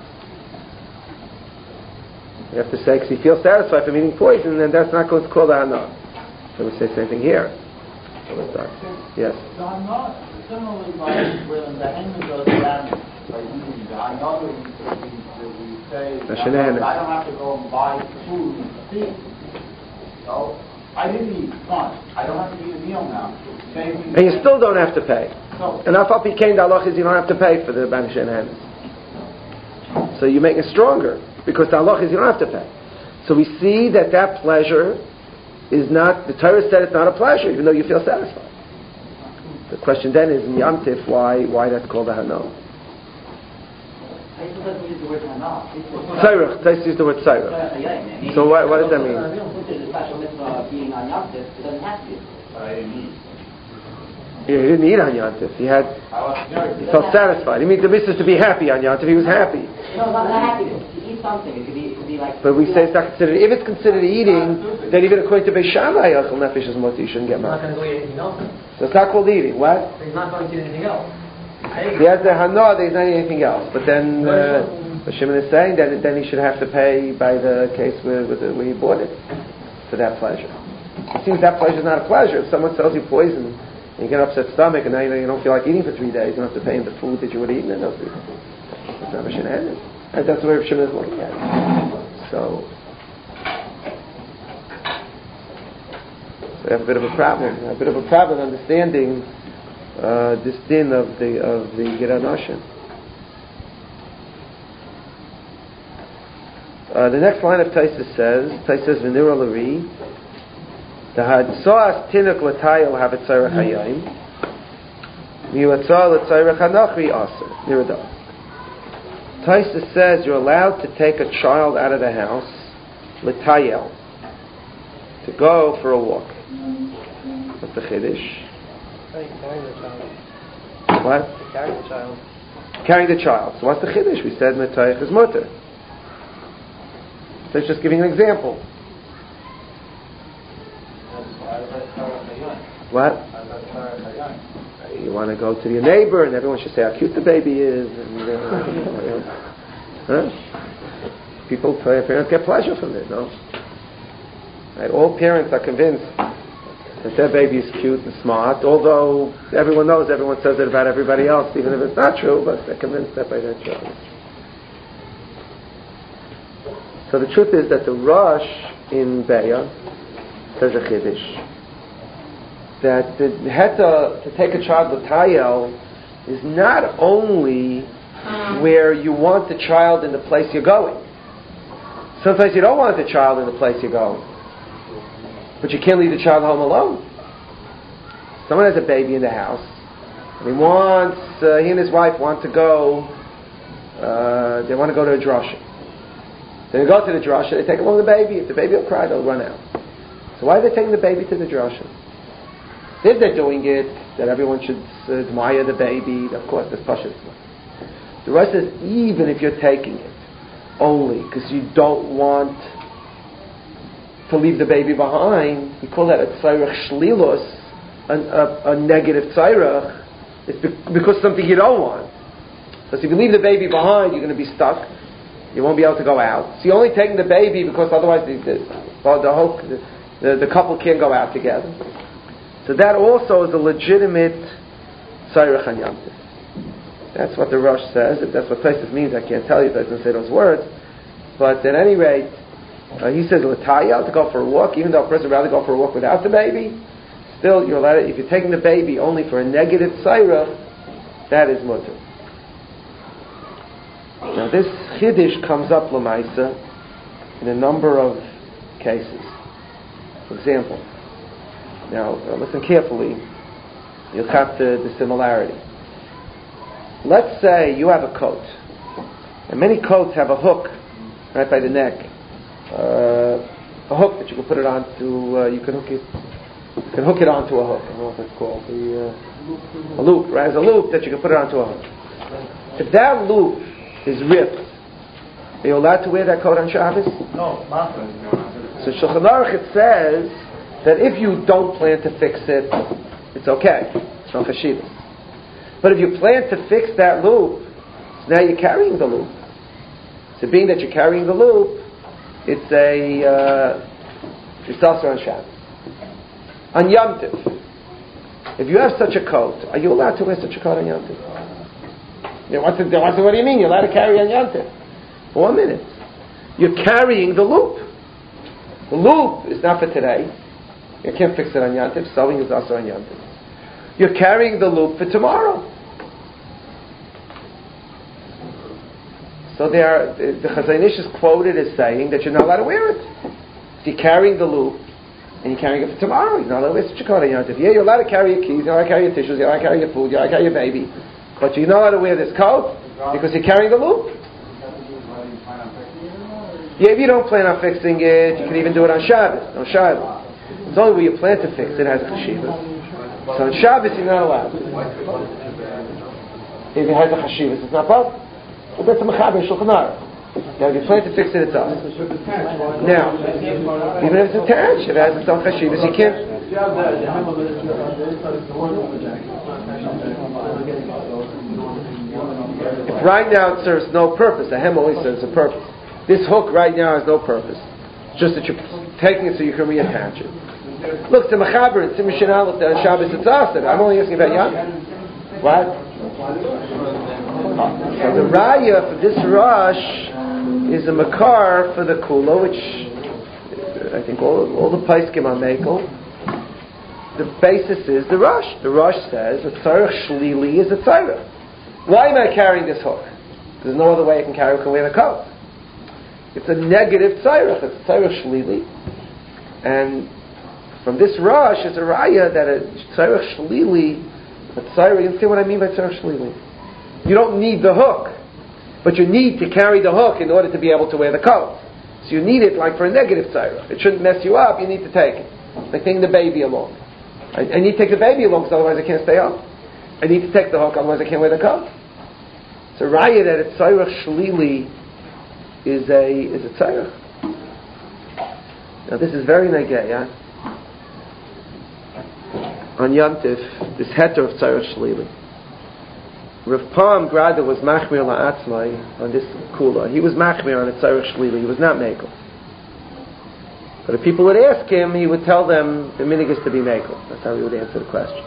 [SPEAKER 1] You have to say, because he feels satisfied from eating poison, then that's not going to call the hanoah. So we say the same thing here. So let's start. Yes?
[SPEAKER 7] So I'm not, similarly, like when the hand goes down by eating, I know that we, we say,
[SPEAKER 1] The
[SPEAKER 7] I
[SPEAKER 1] shenanigans.
[SPEAKER 7] don't, I don't have to go and buy food to feed. So I didn't eat lunch. I don't have to eat a meal now. Same thing.
[SPEAKER 1] And you still don't have to pay.
[SPEAKER 7] So,
[SPEAKER 1] And Afal Pikein, the halach is you don't have to pay for the Banish Shenanigans. So you make it stronger, because the halach is you don't have to pay. So we see that that pleasure is not, the Torah said it's not a pleasure, even though you feel satisfied. The question then is, in Yom Tif, why, why that's called a hanoah? Tzairach, Tais used the word tzairach. So what, what does that mean? He didn't eat on Yom Tif. He had, he felt satisfied. He means the mitzvah to be happy on Yom Tif. He was happy.
[SPEAKER 8] No, not, not happiness. To eat something. It could be, it could be like...
[SPEAKER 1] But we say it's not considered, if it's considered eating, then even according to Beis Shammai, Achel Nefesh is mutter, you shouldn't get
[SPEAKER 3] He's not
[SPEAKER 1] mad.
[SPEAKER 3] going to go eat anything else.
[SPEAKER 1] So it's not called eating. What?
[SPEAKER 3] He's not going to eat anything else.
[SPEAKER 1] He has the hanoah, there's not anything else. But then, uh, what Shimon is saying, that then he should have to pay by the case where, where, the, where he bought it, for that pleasure. It seems that pleasure is not a pleasure. If someone sells you poison, and you get an upset stomach, and now you know you don't feel like eating for three days, you don't have to pay him the food that you would eat in those three days. That's not what Shimon is. And that's the way Shimon is looking at it. So, we have a bit of a problem. A bit of a problem understanding uh, this din of the of the Gira Noshin. Uh, the next line of Taisa says, Taisa says, V'nira l'ri, the hadsoas tinuk l'tayel havetzarech hayayim, mi'uatzah l'tzarech hanachri aser, niradah. Taisa says you're allowed to take a child out of the house, l'tayel, to go for a walk. What's the chiddush?
[SPEAKER 3] Carrying the child.
[SPEAKER 1] What?
[SPEAKER 3] Carrying the child.
[SPEAKER 1] Carrying the child. So what's the chiddush? We said metayich is mutter. So it's just giving an example. What? You want to go to your neighbor and everyone should say how cute the baby is. And, uh, huh? People, parents get pleasure from it, no? Right? All parents are convinced that their baby is cute and smart, although everyone knows, everyone says it about everybody else, even if it's not true, but they're convinced that by their child. So the truth is that the Rosh in Beya says a chiddush that the heta to take a child with tayel is not only where you want the child in the place you're going. Sometimes you don't want the child in the place you're going, but you can't leave the child home alone. Someone has a baby in the house, and he wants uh, he and his wife want to go. Uh, they want to go to a drasha. They go to the drasha, they take along the baby. If the baby will cry, they'll run out. So why are they taking the baby to the drasha? If they're doing it, that everyone should uh, admire the baby, of course, there's pashas. The rest is, even if you're taking it only because you don't want to leave the baby behind, we call that a tzairach shlilos, a, a, a negative tzairach. It's be- because something you don't want. Because if you leave the baby behind, you're going to be stuck. You won't be able to go out. So you're only taking the baby because otherwise the, the, the, whole, the, the couple can't go out together. So that also is a legitimate Tzairach and Yom Tov. That's what the Rosh says. If that's what Tosfos means, I can't tell you. It doesn't say those words. But at any rate, uh, he says l'tayel, to go for a walk, even though a person would rather go for a walk without the baby. Still, you're allowed. If you're taking the baby only for a negative Tzairach, that is mutter. Now this chiddush comes up l'maisa in a number of cases. For example, now uh, listen carefully, you'll have the, the similarity. Let's say you have a coat, and many coats have a hook right by the neck, uh, a hook that you can put it onto. Uh, you can hook it. You can hook it onto a hook. I don't know what that's called. The uh, a loop, right? There's a loop that you can put it onto a hook. If that loop is ripped, are you allowed to wear that coat on Shabbos?
[SPEAKER 5] No, not.
[SPEAKER 1] So Shulchan Aruch it says that if you don't plan to fix it, it's okay. It's no chashivas. But if you plan to fix that loop, so now you're carrying the loop. So being that you're carrying the loop, it's a uh, it's also on Shabbos. On Yom Tov, if you have such a coat, are you allowed to wear such a coat on Yom Tov? You know, what's the, what's the, what do you mean? You're allowed to carry on Yom Tov? One minute. You're carrying the loop. The loop is not for today. You can't fix it on Yom Tov. Sewing is also on Yom Tov. You're carrying the loop for tomorrow. So there, the, the Chazon Ish is quoted as saying that you're not allowed to wear it. If you're carrying the loop and you're carrying it for tomorrow, you're not allowed to wear such a coat on Yom Tov. Yeah, you're allowed to carry your keys, you're allowed to carry your tissues, you're allowed to carry your food, you're allowed to carry your baby. But you're not allowed to wear this coat because you're carrying the loop. Yeah, if you don't plan on fixing it, you can even do it on Shabbos. No Shabbos. It's only where you plan to fix it has a chashivas. So on Shabbos you're not allowed. If it has a chashivas, it's not possible. Well, that's a mechaber Shulchan Aruch. Now, if you plan to fix it, it's us. Now, even if it's attached, if it has its own chashivas, you can't. If right now it serves no purpose, the hem always serves a purpose. This hook right now has no purpose. It's just that you're taking it so you can reattach it. Look, the mechaber, it's Simon Aleph, on Shabbos it's asad. I'm only asking about Yom. What? So the raya for this rush is a makar for the kula, which I think all all the paiskim are mekel, the basis is the Rosh. The Rosh says a tzarech shlili is a tzarech. Why am I carrying this hook? There's no other way I can carry it can wear the coat. It's a negative tzarech. It's a tzarech shlili. And from this Rosh, it's a raya that a tzarech shlili, a tzarech, you understand what I mean by tzarech shlili? You don't need the hook, but you need to carry the hook in order to be able to wear the coat. So you need it like for a negative tzarech. It shouldn't mess you up, you need to take it. Like taking the baby along. I, I need to take the baby along because otherwise I can't stay up. I need to take the hook, otherwise I can't wear the coat. It's a raya that a tzarech shlili is a is a tzarech. Now this is very negay, yeah? On Yom Tif, this heter of tzarech shlili. Rav Palm Grada was machmir la'atzmai on this kula. He was machmir on a tzarech shlili. He was not mekel. But if people would ask him, he would tell them the minig is to be mekel. That's how he would answer the question.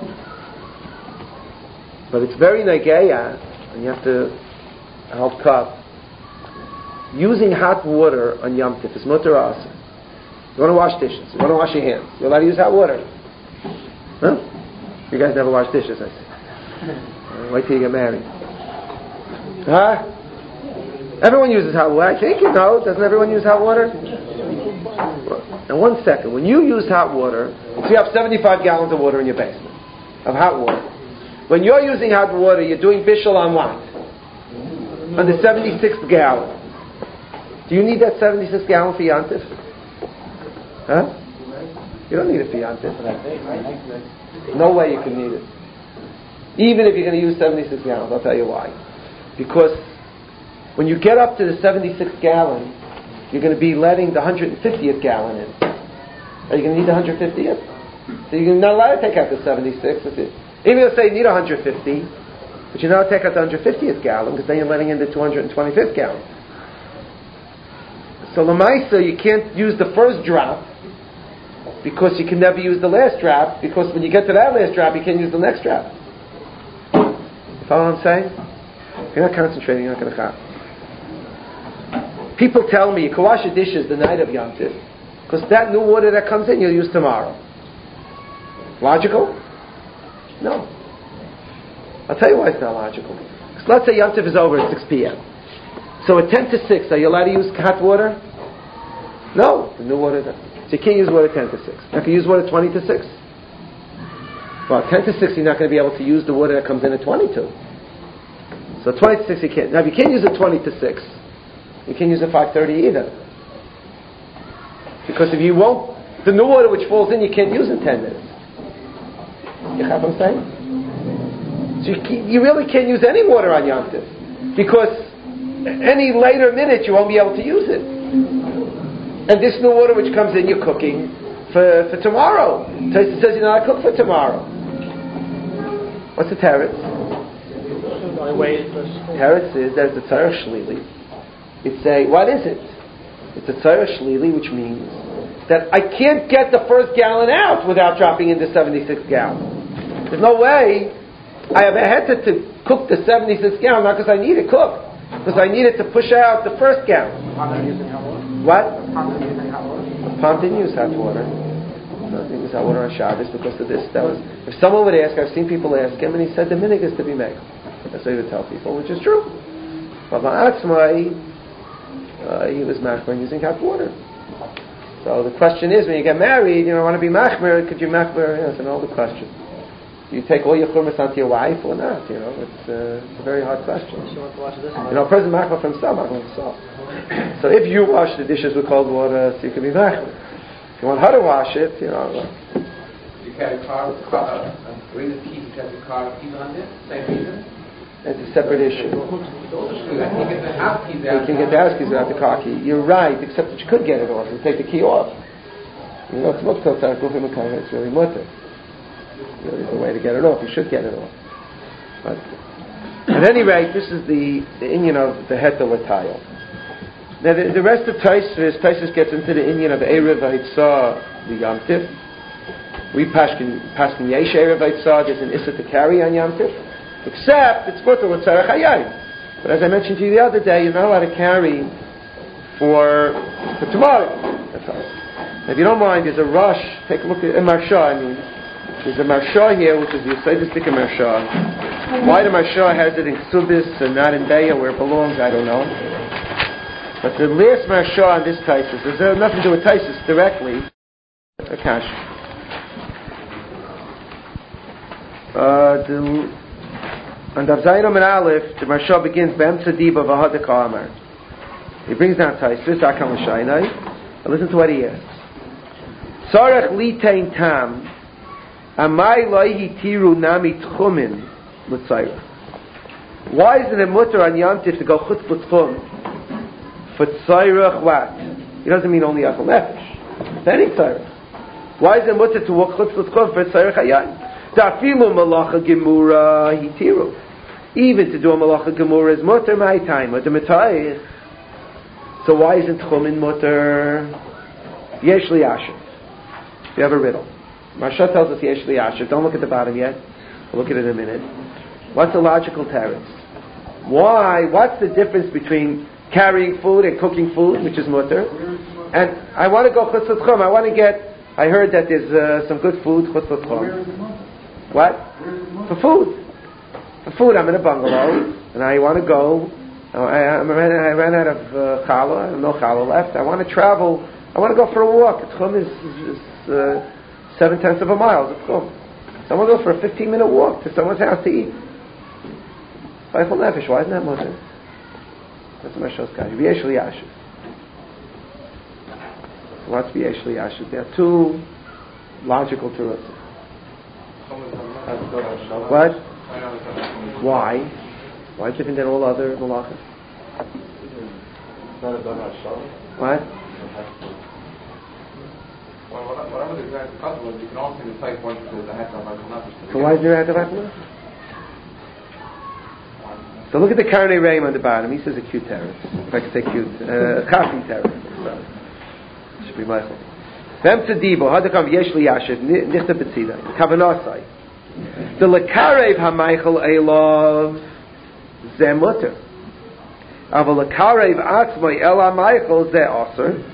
[SPEAKER 1] But it's very negeya, and you have to help cup. Using hot water on Yom Tif is mutter asa. You want to wash dishes. You want to wash your hands. You're allowed to use hot water. Huh? You guys never wash dishes, I see. Wait till you get married. Huh? Everyone uses hot water. I think you know. Doesn't everyone use hot water? Now one second. When you use hot water, so you have seventy-five gallons of water in your basement, of hot water. When you're using hot water, you're doing bishul on what? On the seventy-sixth gallon. Do you need that seventy-six gallon for Yom Tif? Huh? You don't need it for Yom Tif. No way you can need it. Even if you're going to use seventy-six gallons, I'll tell you why. Because when you get up to the seventy-sixth gallon, you're going to be letting the one hundred fiftieth gallon in. Are you going to need the one hundred fiftieth? So you're not allowed to take out the seventy-six. Even if you say you need one hundred fifty, but you're not allowed to take out the one hundred fiftieth gallon, because then you're letting in the two hundred twenty-fifth gallon. So Lamaisa, you can't use the first drop, because you can never use the last drop, because when you get to that last drop, you can't use the next drop. Follow what I'm saying? If you're not concentrating, you're not going to chop. People tell me you can wash your dishes the night of Yom Tif, because that new water that comes in you'll use tomorrow. Logical? No. I'll tell you why it's not logical. Because let's say Yom Tif is over at six p.m. So at ten to six, are you allowed to use hot water? No. The new water. So you can't use water ten to six. Now can you use water twenty to six? Well, ten to six you're not going to be able to use the water that comes in at twenty-two. So twenty to six you can't. Now if you can't use it twenty to six, you can't use it five thirty either. Because if you won't, the new water which falls in you can't use in ten minutes. You have what I'm saying? So you, can, you really can't use any water on Yom Tif. Because any later minute you won't be able to use it. And this new water which comes in you're cooking for, for tomorrow. Taisa says you're not cook for tomorrow. What's the teretz? Teretz is that it's a tzarech shlili. It's a, what is it? It's a tzarech shlili, which means that I can't get the first gallon out without dropping into seventy-six gallon. There's no way I have a heter to cook the seventy-six gallon, not because I need it cooked, because I need it to push out the first gallon. What? Palm didn't use hot water. No, I didn't use hot water on Shabbos because of this. That was, if someone would ask, I've seen people ask him, and he said the minig is to be made. That's what he would tell people, which is true. But Ma'atzmai, uh, he was machmer using hot water. So the question is, when you get married, you know, want to be machmer, could you machmer? You know, it's an older question. Do you take all your churmas onto your wife or not? You know, it's, uh, it's a very hard question. You know, a person machmer for himself, machmer for himself. So if you wash the dishes with cold water, so you can be machmer. If you want her to wash it, you know.
[SPEAKER 4] You carry a car with a car, bring the keys, you carry the car, keys on it, same reason?
[SPEAKER 1] It's a separate issue.
[SPEAKER 4] You can get the house keys out.
[SPEAKER 1] You can get the house keys without the car key. You're right, except that you could get it off and take the key off. You know, it's mutter. It's really mutter. There's a way to get it off. You should get it off. But at any rate, this is the, the Indian of the heter l'tayil. Now the, the rest of Tosfos, Tosfos gets into the Indian of Erev Haitzah, the Yom Tif. We paskin paskin yesh Erev Haitzah. There's an issa to carry on Yom Tif. Except it's mutter l'tzarech hayayim. But as I mentioned to you the other day, you're not allowed to carry for for tomorrow. That's all. If you don't mind, there's a rush. Take a look at in Marsha. I mean, There's a Marsha here, which is the Yisaitistic Marsha. Why the Marsha has it in Ksubis and not in Beya, where it belongs, I don't know. But the last Marsha on this Taisus, there's nothing to do with Taisus directly. Akash. Uh, the, on Dav Zayin and Aleph, the Marsha begins B'em Tzadiba V'Hadaka Amar. He brings down Taisus, Akam L'Shainai, and listen to what he asks. Tzarech Litein Tam Amai Loihi Tiru Nami Tchumin L'Tzairach. Why is it a mutter on Yom Tif to go Chutz L'Tchum for Tzairach what? It doesn't mean only Achal Nefesh. It's any Tzairach. Why is it a mutter to walk Chutz L'Tchum for Tzairach Hayayim? Dafilu Malacha Gemura Hitiru. Even to do a Malacha Gemura is mutter my time, or the Metayich. So why isn't Tchumin mutter? Yesh Li Asher. You have a riddle. Marsha tells us Yesh Li Asher. Don't look at the bottom yet. We'll look at it in a minute. What's the logical teretz? Why? What's the difference between carrying food and cooking food, which is mutter? And I want to go chutz l'tchum. I want to get. I heard that there's uh, some good food chutz l'tchum. What? For food. For food. I'm in a bungalow and I want to go. I, I, I ran out of uh, challah. I have no challah left. I want to travel. I want to go for a walk. Tchum is, is, is uh, seven tenths of a mile. It's tchum. So I want to go for a fifteen minute walk to someone's house to eat. Feichel nefesh. Why isn't that mutter? That's my shos kash. V'yesh li yashiv. What's v'yesh li yashiv? There are two logical terutzim. What? Why? Why is it different than all other malachas? What?
[SPEAKER 4] Well, whatever the exact cut was, you can also decide what is the head of Michael.
[SPEAKER 1] So why is there a head of So look at the Karnei Reim on the bottom. He says a cute terrace. If I could say cute. Uh, Chafi terrace. Should be Michael. Vem tzadibo, hadakam yesh li yashiv, nichta betzida. Kavanasai. The lekarev ha-Michael elov ze mutter. Aval lekarev atzmai el ha-Michael ze aser.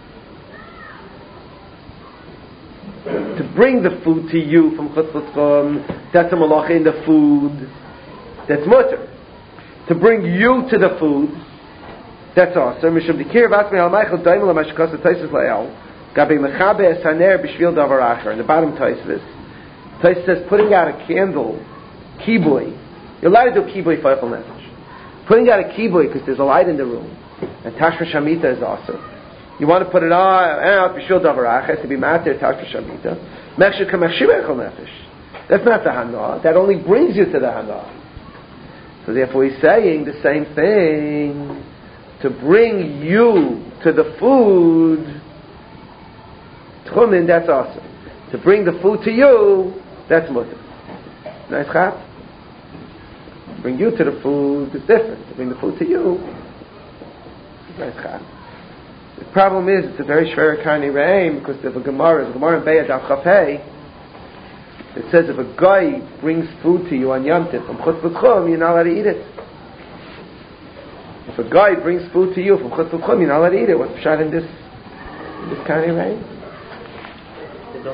[SPEAKER 1] To bring the food to you from Chutz L'Tchum, that's a malacha in the food. That's mutter. To bring you to the food, that's aser. Mishum dikir v'atzmai el ha-Michael daimel ha-mashkas ha-taisis la'el. Gabi mechabe es-haner b'shvil davar acher. In the bottom taisis, taisis says putting out a candle, kibui. You're allowed to do kibui feichel nefesh. Putting out a kibui because there's a light in the room, and tashra shamita is aser. You want to put it on out b'shvil davar acher to be matir tashra shamita. Mechsher kamechshir feichel nefesh. That's not the hana. That only brings you to the hana. So therefore, he's saying the same thing. To bring you to the food. Tchumin, that's awesome. To bring the food to you, that's mutter. Nice chap. To bring you to the food is different. To bring the food to you, nice chap. The problem is, it's a very shver Karnei Reim because there's a Gemara, there's a Gemara in Be'ah Daf Chafei. It says if a guy brings food to you on Yom Tif from Chutz L'Tchum, you're not allowed to eat it. If a guy brings food to you from Chutz L'Tchum, you're not allowed to eat it. What's shot in this, in this Karnei Reim?
[SPEAKER 3] Huh?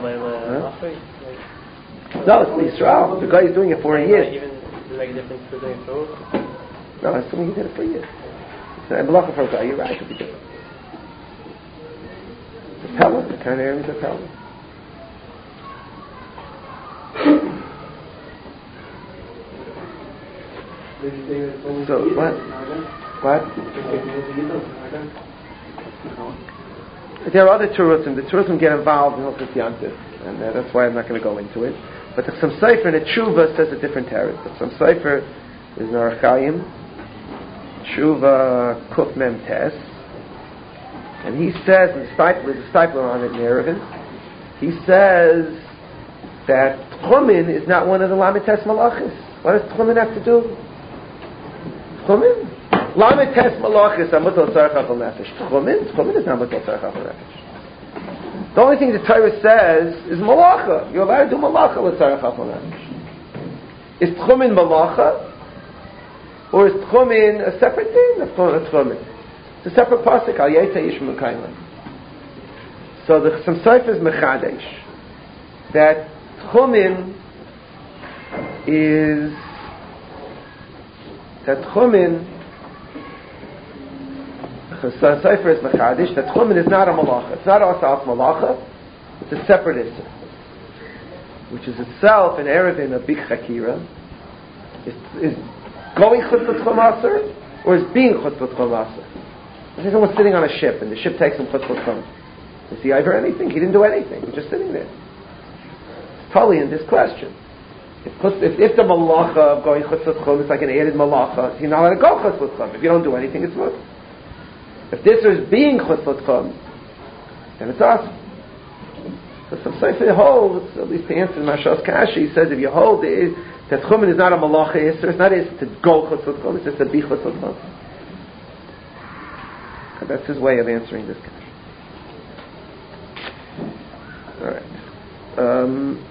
[SPEAKER 1] No, it's Israel. The guy is doing it for a year.
[SPEAKER 3] Even does it make a difference to doing food?
[SPEAKER 1] No, I'm assuming he did it for a year. It's a malacha for a guy. You're right. It could be different. It's a pella. The kind of area is a pella. So what? What? There are other terutzim. The terutzim get involved in Hilchos Yom Tif, and uh, that's why I'm not going to go into it. But the Chassam Sofer in the Tshuva says a different teretz. The Chassam Sofer is in Orach Chaim, Tshuva Kuf Mem Tes, and he says, and the Stipler, the Stipler on it in Erevin, he says that Tchumin is not one of the Lamed Tes Malachis. What does Tchumin have to do? Tchumin? Lamed Tes Malachis Amutal Tzarech Achal Nefesh. Tchumin? Tchumin is not Amutal Tzarech Achal Nefesh. The only thing the Torah says is Malacha. You're allowed to do Malacha with Tzarech Achal Nefesh. Is Tchumin Malacha? Or is Tchumin a separate thing? That's Tchumin. It's a separate pasuk. Al Yetei Yishmu Kaiman. So the Chassam Sofer is Mechadesh that Tchumen is that Tchumen. Chassan Sefer is mechadish. That Tchumen is not a malacha. It's not asas malacha. It's a separate issur, which is itself an erevin, a big chakira. Is, is going chutz l'tchum aser, or is being chutz l'tchum aser? I think someone's sitting on a ship, and the ship takes him chutz l'tchum. Is he ever anything? He didn't do anything. He's just sitting there. It's totally in this question. If, if, if the malacha of going chutz l'tchum is like an added malacha, you're not allowed to go chutz l'tchum. If you don't do anything, it's good. If this is being chutz l'tchum, then it's awesome. So some Sefer holds, at least to answer Mashas Kashi, he says if you hold it, that Tchumen is not a malacha issur, it's not is to go chutz l'tchum, it's just to be chutz l'tchum. That's his way of answering this question. All right. Um,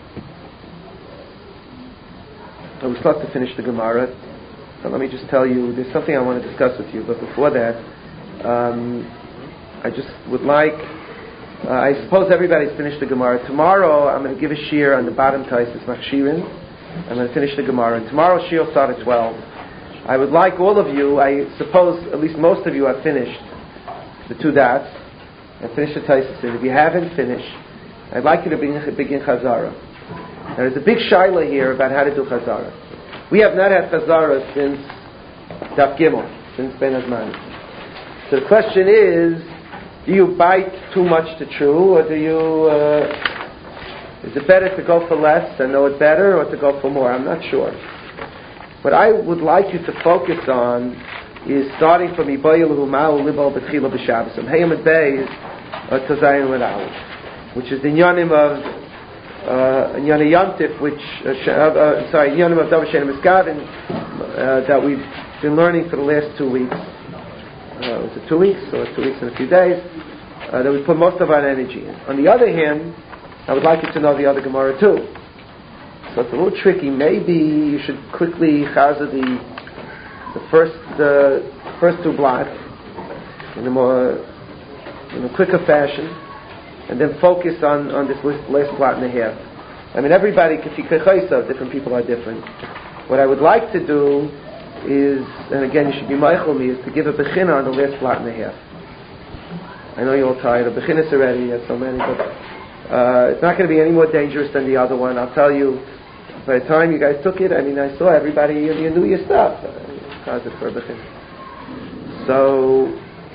[SPEAKER 1] I was about to finish the Gemara, so let me just tell you, there's something I want to discuss with you, but before that, um, I just would like, uh, I suppose everybody's finished the Gemara. Tomorrow I'm going to give a shiur on the bottom Taisus Machshirin. I'm going to finish the Gemara, and tomorrow's shiur will start at twelve. I would like all of you, I suppose at least most of you have finished the two dots, and finished the Taisus. And if you haven't finished, I'd like you to begin, begin Chazara. Now, there's a big shaila here about how to do Chazara. We have not had Chazara since Daf Gimel, since Ben Azman. So the question is, do you bite too much to chew, or do you, uh, is it better to go for less and know it better, or to go for more? I'm not sure. What I would like you to focus on is starting from Ibayil Humau Libal B'Tchila B'Shabbos, from Hayom Beis to Zayin L'Aleph, which is the Inyanim of uh, Inyan Yontif, which uh, uh, sorry, Inyanim of Davar Shein Miskavin uh, that we've been learning for the last two weeks. Uh, was it two weeks or two weeks and a few days? Uh, that we put most of our energy in. On the other hand, I would like you to know the other Gemara too. So it's a little tricky. Maybe you should quickly chaza the the first uh, first two blocks in a more in a quicker fashion, and then focus on, on this last plot and a half. I mean, everybody, different people are different. What I would like to do is, and again, you should be meichel me, is to give a bechina on the last plot and a half. I know you're all tired of bechinas already, you have so many, but uh, it's not going to be any more dangerous than the other one. I'll tell you, by the time you guys took it, I mean, I saw everybody, you, you knew your stuff. How's it for a bechina? So,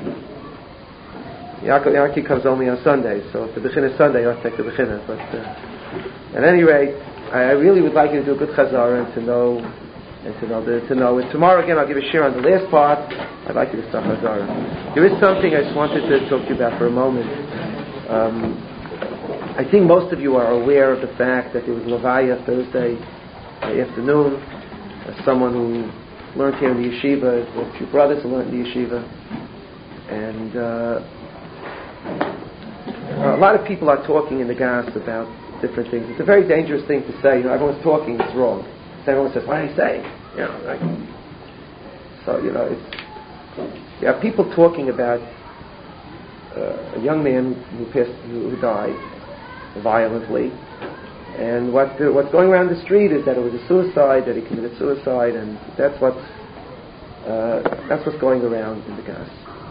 [SPEAKER 1] Yaki comes only on Sunday, so if the bechina is Sunday, I'll take the bechina. But uh, at any rate, I, I really would like you to do a good chazara and to know And to know, the, to know it. Tomorrow again I'll give a shiur on the last part. I'd like you to start Chazara. There is something I just wanted to talk to you about for a moment. Um, I think most of you are aware of the fact that there was Levaya Thursday afternoon. As someone who learned here in the yeshiva, a few brothers who learned in the yeshiva. And uh, a lot of people are talking in the gas about different things. It's a very dangerous thing to say. You know, everyone's talking, it's wrong. Everyone says, what did he say? You know, like, so, you know, it's, you have people talking about uh, a young man who passed, who, who died violently, and what the, what's going around the street is that it was a suicide, that he committed suicide, and that's what's uh, that's what's going around in the gas.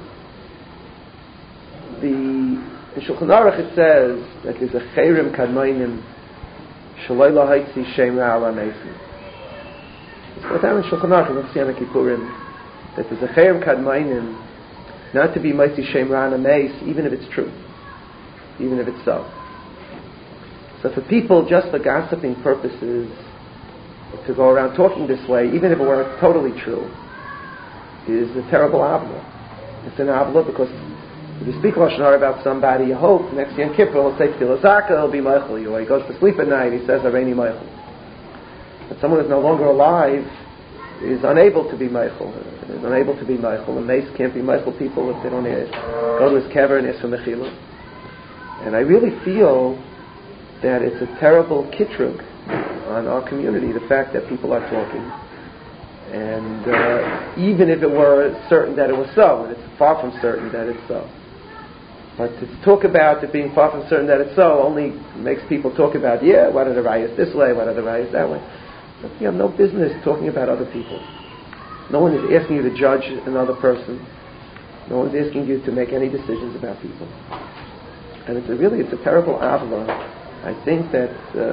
[SPEAKER 1] The in Shulchan Aruch it says that there's a chayrim kadmoinim shaloi lahaitzi shem ra'ala mesim. It's down in Shulchan Aruch, in Yom Kippurim, that there's a chayrim kadmoinim not to be mighty shem ra'ala meis, even if it's true, even if it's so. So for people, just for gossiping purposes, to go around talking this way, even if it were totally true, is a terrible avla. It's an avla because if you speak Lashon Hara about somebody, you hope next Yom Kippur he'll say Tefillah Zaka, he'll be Meichel you. Or he goes to sleep at night, he says Areini Meichel. But someone who's no longer alive is unable to be Meichel. Is unable to be Meichel. And Mace can't be Meichel people if they don't go to his kever and ask for Mechila. And I really feel that it's a terrible kitrug on our community, the fact that people are talking. And uh, even if it were certain that it was so, and it's far from certain that it's so. But to talk about it being far from certain that it's so only makes people talk about, yeah, what are the rayas this way, what are the rayas that way. But you have no business talking about other people. No one is asking you to judge another person. No one is asking you to make any decisions about people. And it's a really, it's a terrible avla. I think that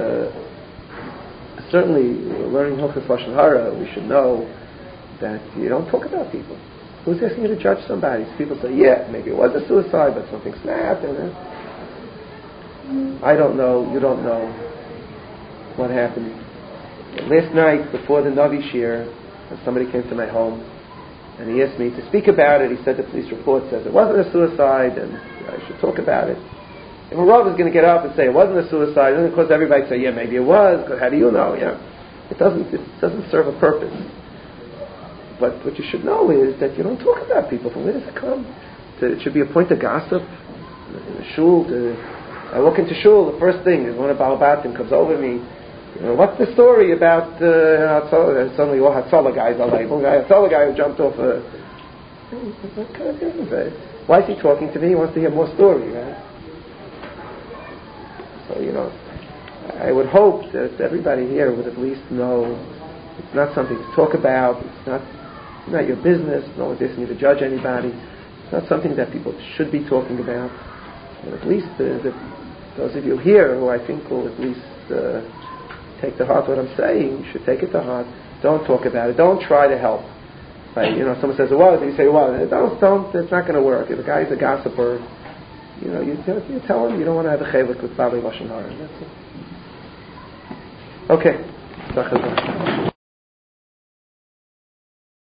[SPEAKER 1] uh, certainly learning Hilchos Lashon Hara, we should know that you don't talk about people. Who's asking you to judge somebody? People say, yeah, maybe it was a suicide, but something snapped. And I don't know, you don't know what happened. Last night, before the Navi Shir, somebody came to my home, and he asked me to speak about it. He said the police report says it wasn't a suicide, and I should talk about it. If a Rav is going to get up and say it wasn't a suicide, then of course everybody say, yeah, maybe it was, because how do you know? Yeah, it doesn't, it doesn't serve a purpose. But what you should know is that you don't talk about people. From where does it come? To, it should be a point of gossip in the shul. To, I walk into shul, the first thing is one of Balabatim comes over to me. You know, what's the story about uh, suddenly all Hatzalah guys are labeled? Hatzalah guy who jumped off a... What kind of business is that? Why is he talking to me? He wants to hear more story, right? So, you know, I would hope that everybody here would at least know it's not something to talk about. It's not not your business. No one's asking you to judge anybody. It's not something that people should be talking about. But at least uh, the, those of you here who I think will at least uh, take to heart what I'm saying, you should take it to heart. Don't talk about it. Don't try to help. Like, you know, someone says, well, you say, well, don't, don't, it's not going to work. If a guy's a gossiper, you know, you, you tell him you don't want to have a chelik with Bali Lashon Hara. That's it. Okay.